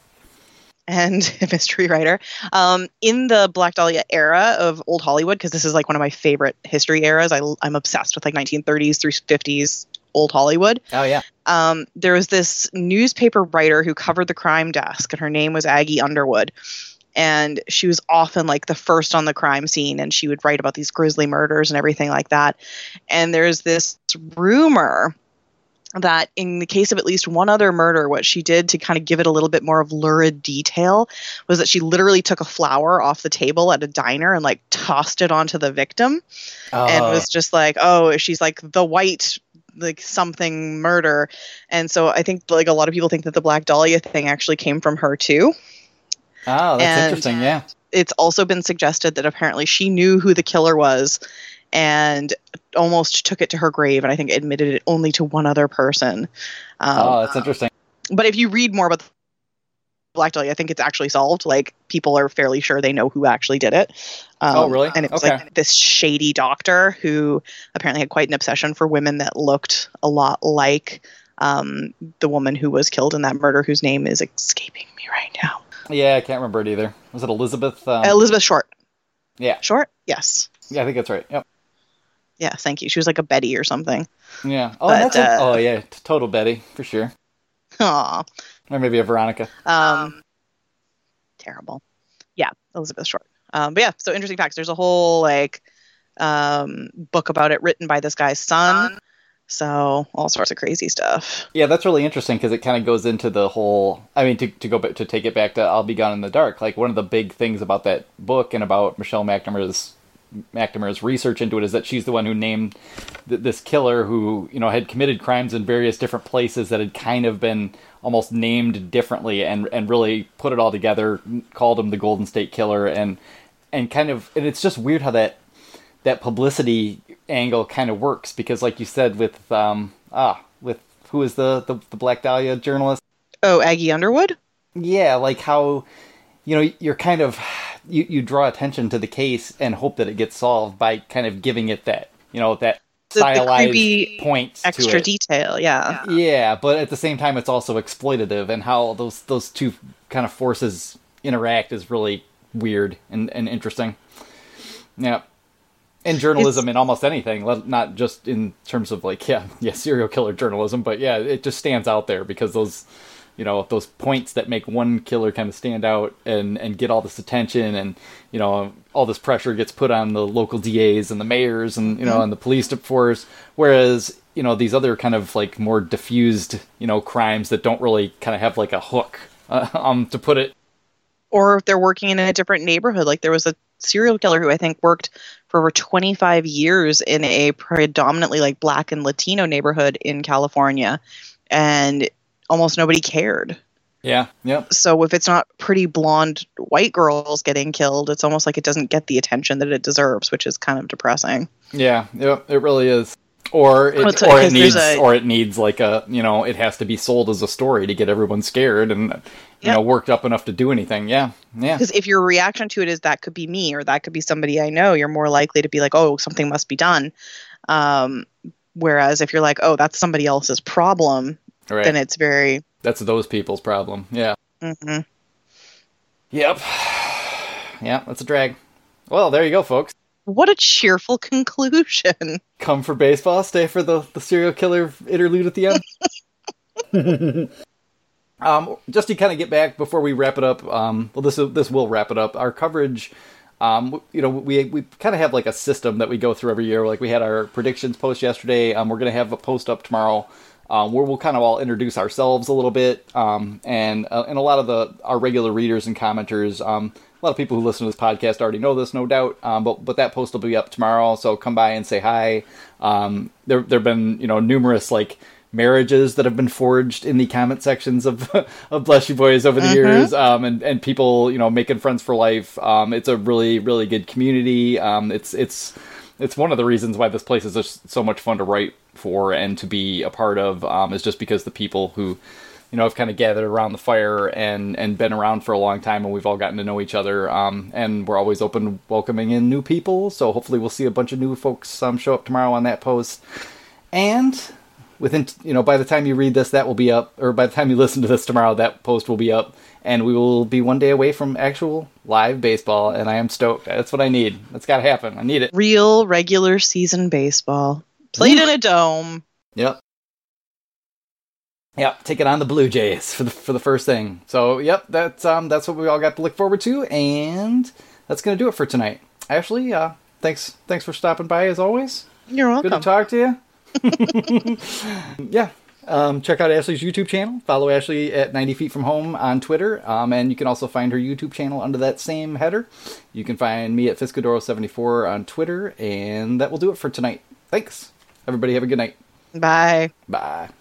And a mystery writer. Um, in the Black Dahlia era of old Hollywood, because this is like one of my favorite history eras, I, I'm obsessed with like nineteen thirties through fifties old Hollywood. Oh yeah. Um, there was this newspaper writer who covered the crime desk, and her name was Aggie Underwood. And she was often like the first on the crime scene, and she would write about these grisly murders and everything like that. And there's this rumor that in the case of at least one other murder, what she did to kind of give it a little bit more of lurid detail was that she literally took a flower off the table at a diner and like tossed it onto the victim, and Oh. was just like, oh, she's like the white like something murder. And so I think like a lot of people think that the Black Dahlia thing actually came from her too. Oh, that's And- interesting, yeah. It's also been suggested that apparently she knew who the killer was and almost took it to her grave, and I think admitted it only to one other person. Um, Oh, that's interesting. but if you read more about the Black Dahlia, I think it's actually solved. Like, people are fairly sure they know who actually did it. Um, Oh, really? And it was Okay. like this shady doctor who apparently had quite an obsession for women that looked a lot like um, the woman who was killed in that murder, whose name is escaping me right now. Yeah, I can't remember it either. Was it Elizabeth? Um, Elizabeth Short. yeah, Short? Yes. yeah, I think that's right. Yep. Yeah, thank you. She was like a Betty or something. Yeah. Oh, But, that's a, uh, oh yeah, t- total Betty for sure, Aw. or maybe a Veronica. Um, terrible. Yeah, Elizabeth Short. Um, but yeah, so interesting facts. There's a whole like um, book about it written by this guy's son. So all sorts of crazy stuff. Yeah, that's really interesting because it kind of goes into the whole. I mean, to to go back to take it back to "I'll Be Gone in the Dark." Like one of the big things about that book and about Michelle McNamara's McNamara's research into it is that she's the one who named th- this killer who you know had committed crimes in various different places that had kind of been almost named differently and and really put it all together, called him the Golden State Killer, and and kind of and it's just weird how that that publicity angle kind of works because, like you said, with um ah with who is the the, the Black Dahlia journalist? Oh, Aggie Underwood? Yeah, like how you know you're kind of you you draw attention to the case and hope that it gets solved by kind of giving it that you know that The- the stylized creepy points to Extra it. detail, yeah. Yeah, but at the same time, it's also exploitative, and how those those two kind of forces interact is really weird and, and interesting. Yeah, in journalism, in almost anything, let- not just in terms of like yeah, yeah, serial killer journalism, but yeah, it just stands out there because those, you know, those points that make one killer kind of stand out and and get all this attention, and you know, all this pressure gets put on the local D As and the mayors and you know, and the police force, whereas you know these other kind of like more diffused you know crimes that don't really kind of have like a hook uh, um to put it. Or if they're working in a different neighborhood. Like there was a serial killer who I think worked for over twenty-five years in a predominantly like Black and Latino neighborhood in California, and almost nobody cared. Yeah, yep. So if it's not pretty blonde white girls getting killed, it's almost like it doesn't get the attention that it deserves, which is kind of depressing. Yeah, yep, it really is. Or it, Well, or it needs, a, or it needs like a, you know, it has to be sold as a story to get everyone scared and, you yeah. know, worked up enough to do anything. Yeah, yeah. Because if your reaction to it is that could be me or that could be somebody I know, you're more likely to be like, oh, something must be done. Um, whereas if you're like, oh, that's somebody else's problem, right. then it's very... That's those people's problem. Yeah. Mm-hmm. Yep. Yeah, that's a drag. Well, there you go, folks. What a cheerful conclusion. Come for baseball, stay for the, the serial killer interlude at the end. um, just to kind of get back before we wrap it up, um, well, this this will wrap it up. Our coverage, um, you know, we we kind of have like a system that we go through every year. Like we had our predictions post yesterday. Um, we're going to have a post up tomorrow. Um, where we'll kind of all introduce ourselves a little bit, um, and uh, and a lot of the our regular readers and commenters, um, a lot of people who listen to this podcast already know this, no doubt. Um, but but that post will be up tomorrow, so come by and say hi. Um, there there've been you know numerous like marriages that have been forged in the comment sections of of Bless You Boys over the mm-hmm. years, um, and and people you know making friends for life. Um, it's a really really good community. Um, it's it's. It's one of the reasons why this place is just so much fun to write for and to be a part of, um, is just because the people who, you know, have kind of gathered around the fire and, and been around for a long time, and we've all gotten to know each other. Um, and we're always open to welcoming in new people. So hopefully we'll see a bunch of new folks um, show up tomorrow on that post. And within, you know, by the time you read this, that will be up, or by the time you listen to this tomorrow, that post will be up. And we will be one day away from actual live baseball, and I am stoked. That's what I need. That's got to happen. I need it. Real regular season baseball. Played Ooh. in a dome. Yep. Yep, take it on the Blue Jays for the for the first thing. So, yep, that's um that's what we all got to look forward to, and that's going to do it for tonight. Ashley, uh, thanks thanks for stopping by, as always. You're welcome. Good to talk to you. Yeah. Um, check out Ashley's YouTube channel. Follow Ashley at ninety feet from home on Twitter. Um, and you can also find her YouTube channel under that same header. You can find me at Fiscadoro seventy-four on Twitter. And that will do it for tonight. Thanks. Everybody have a good night. Bye. Bye.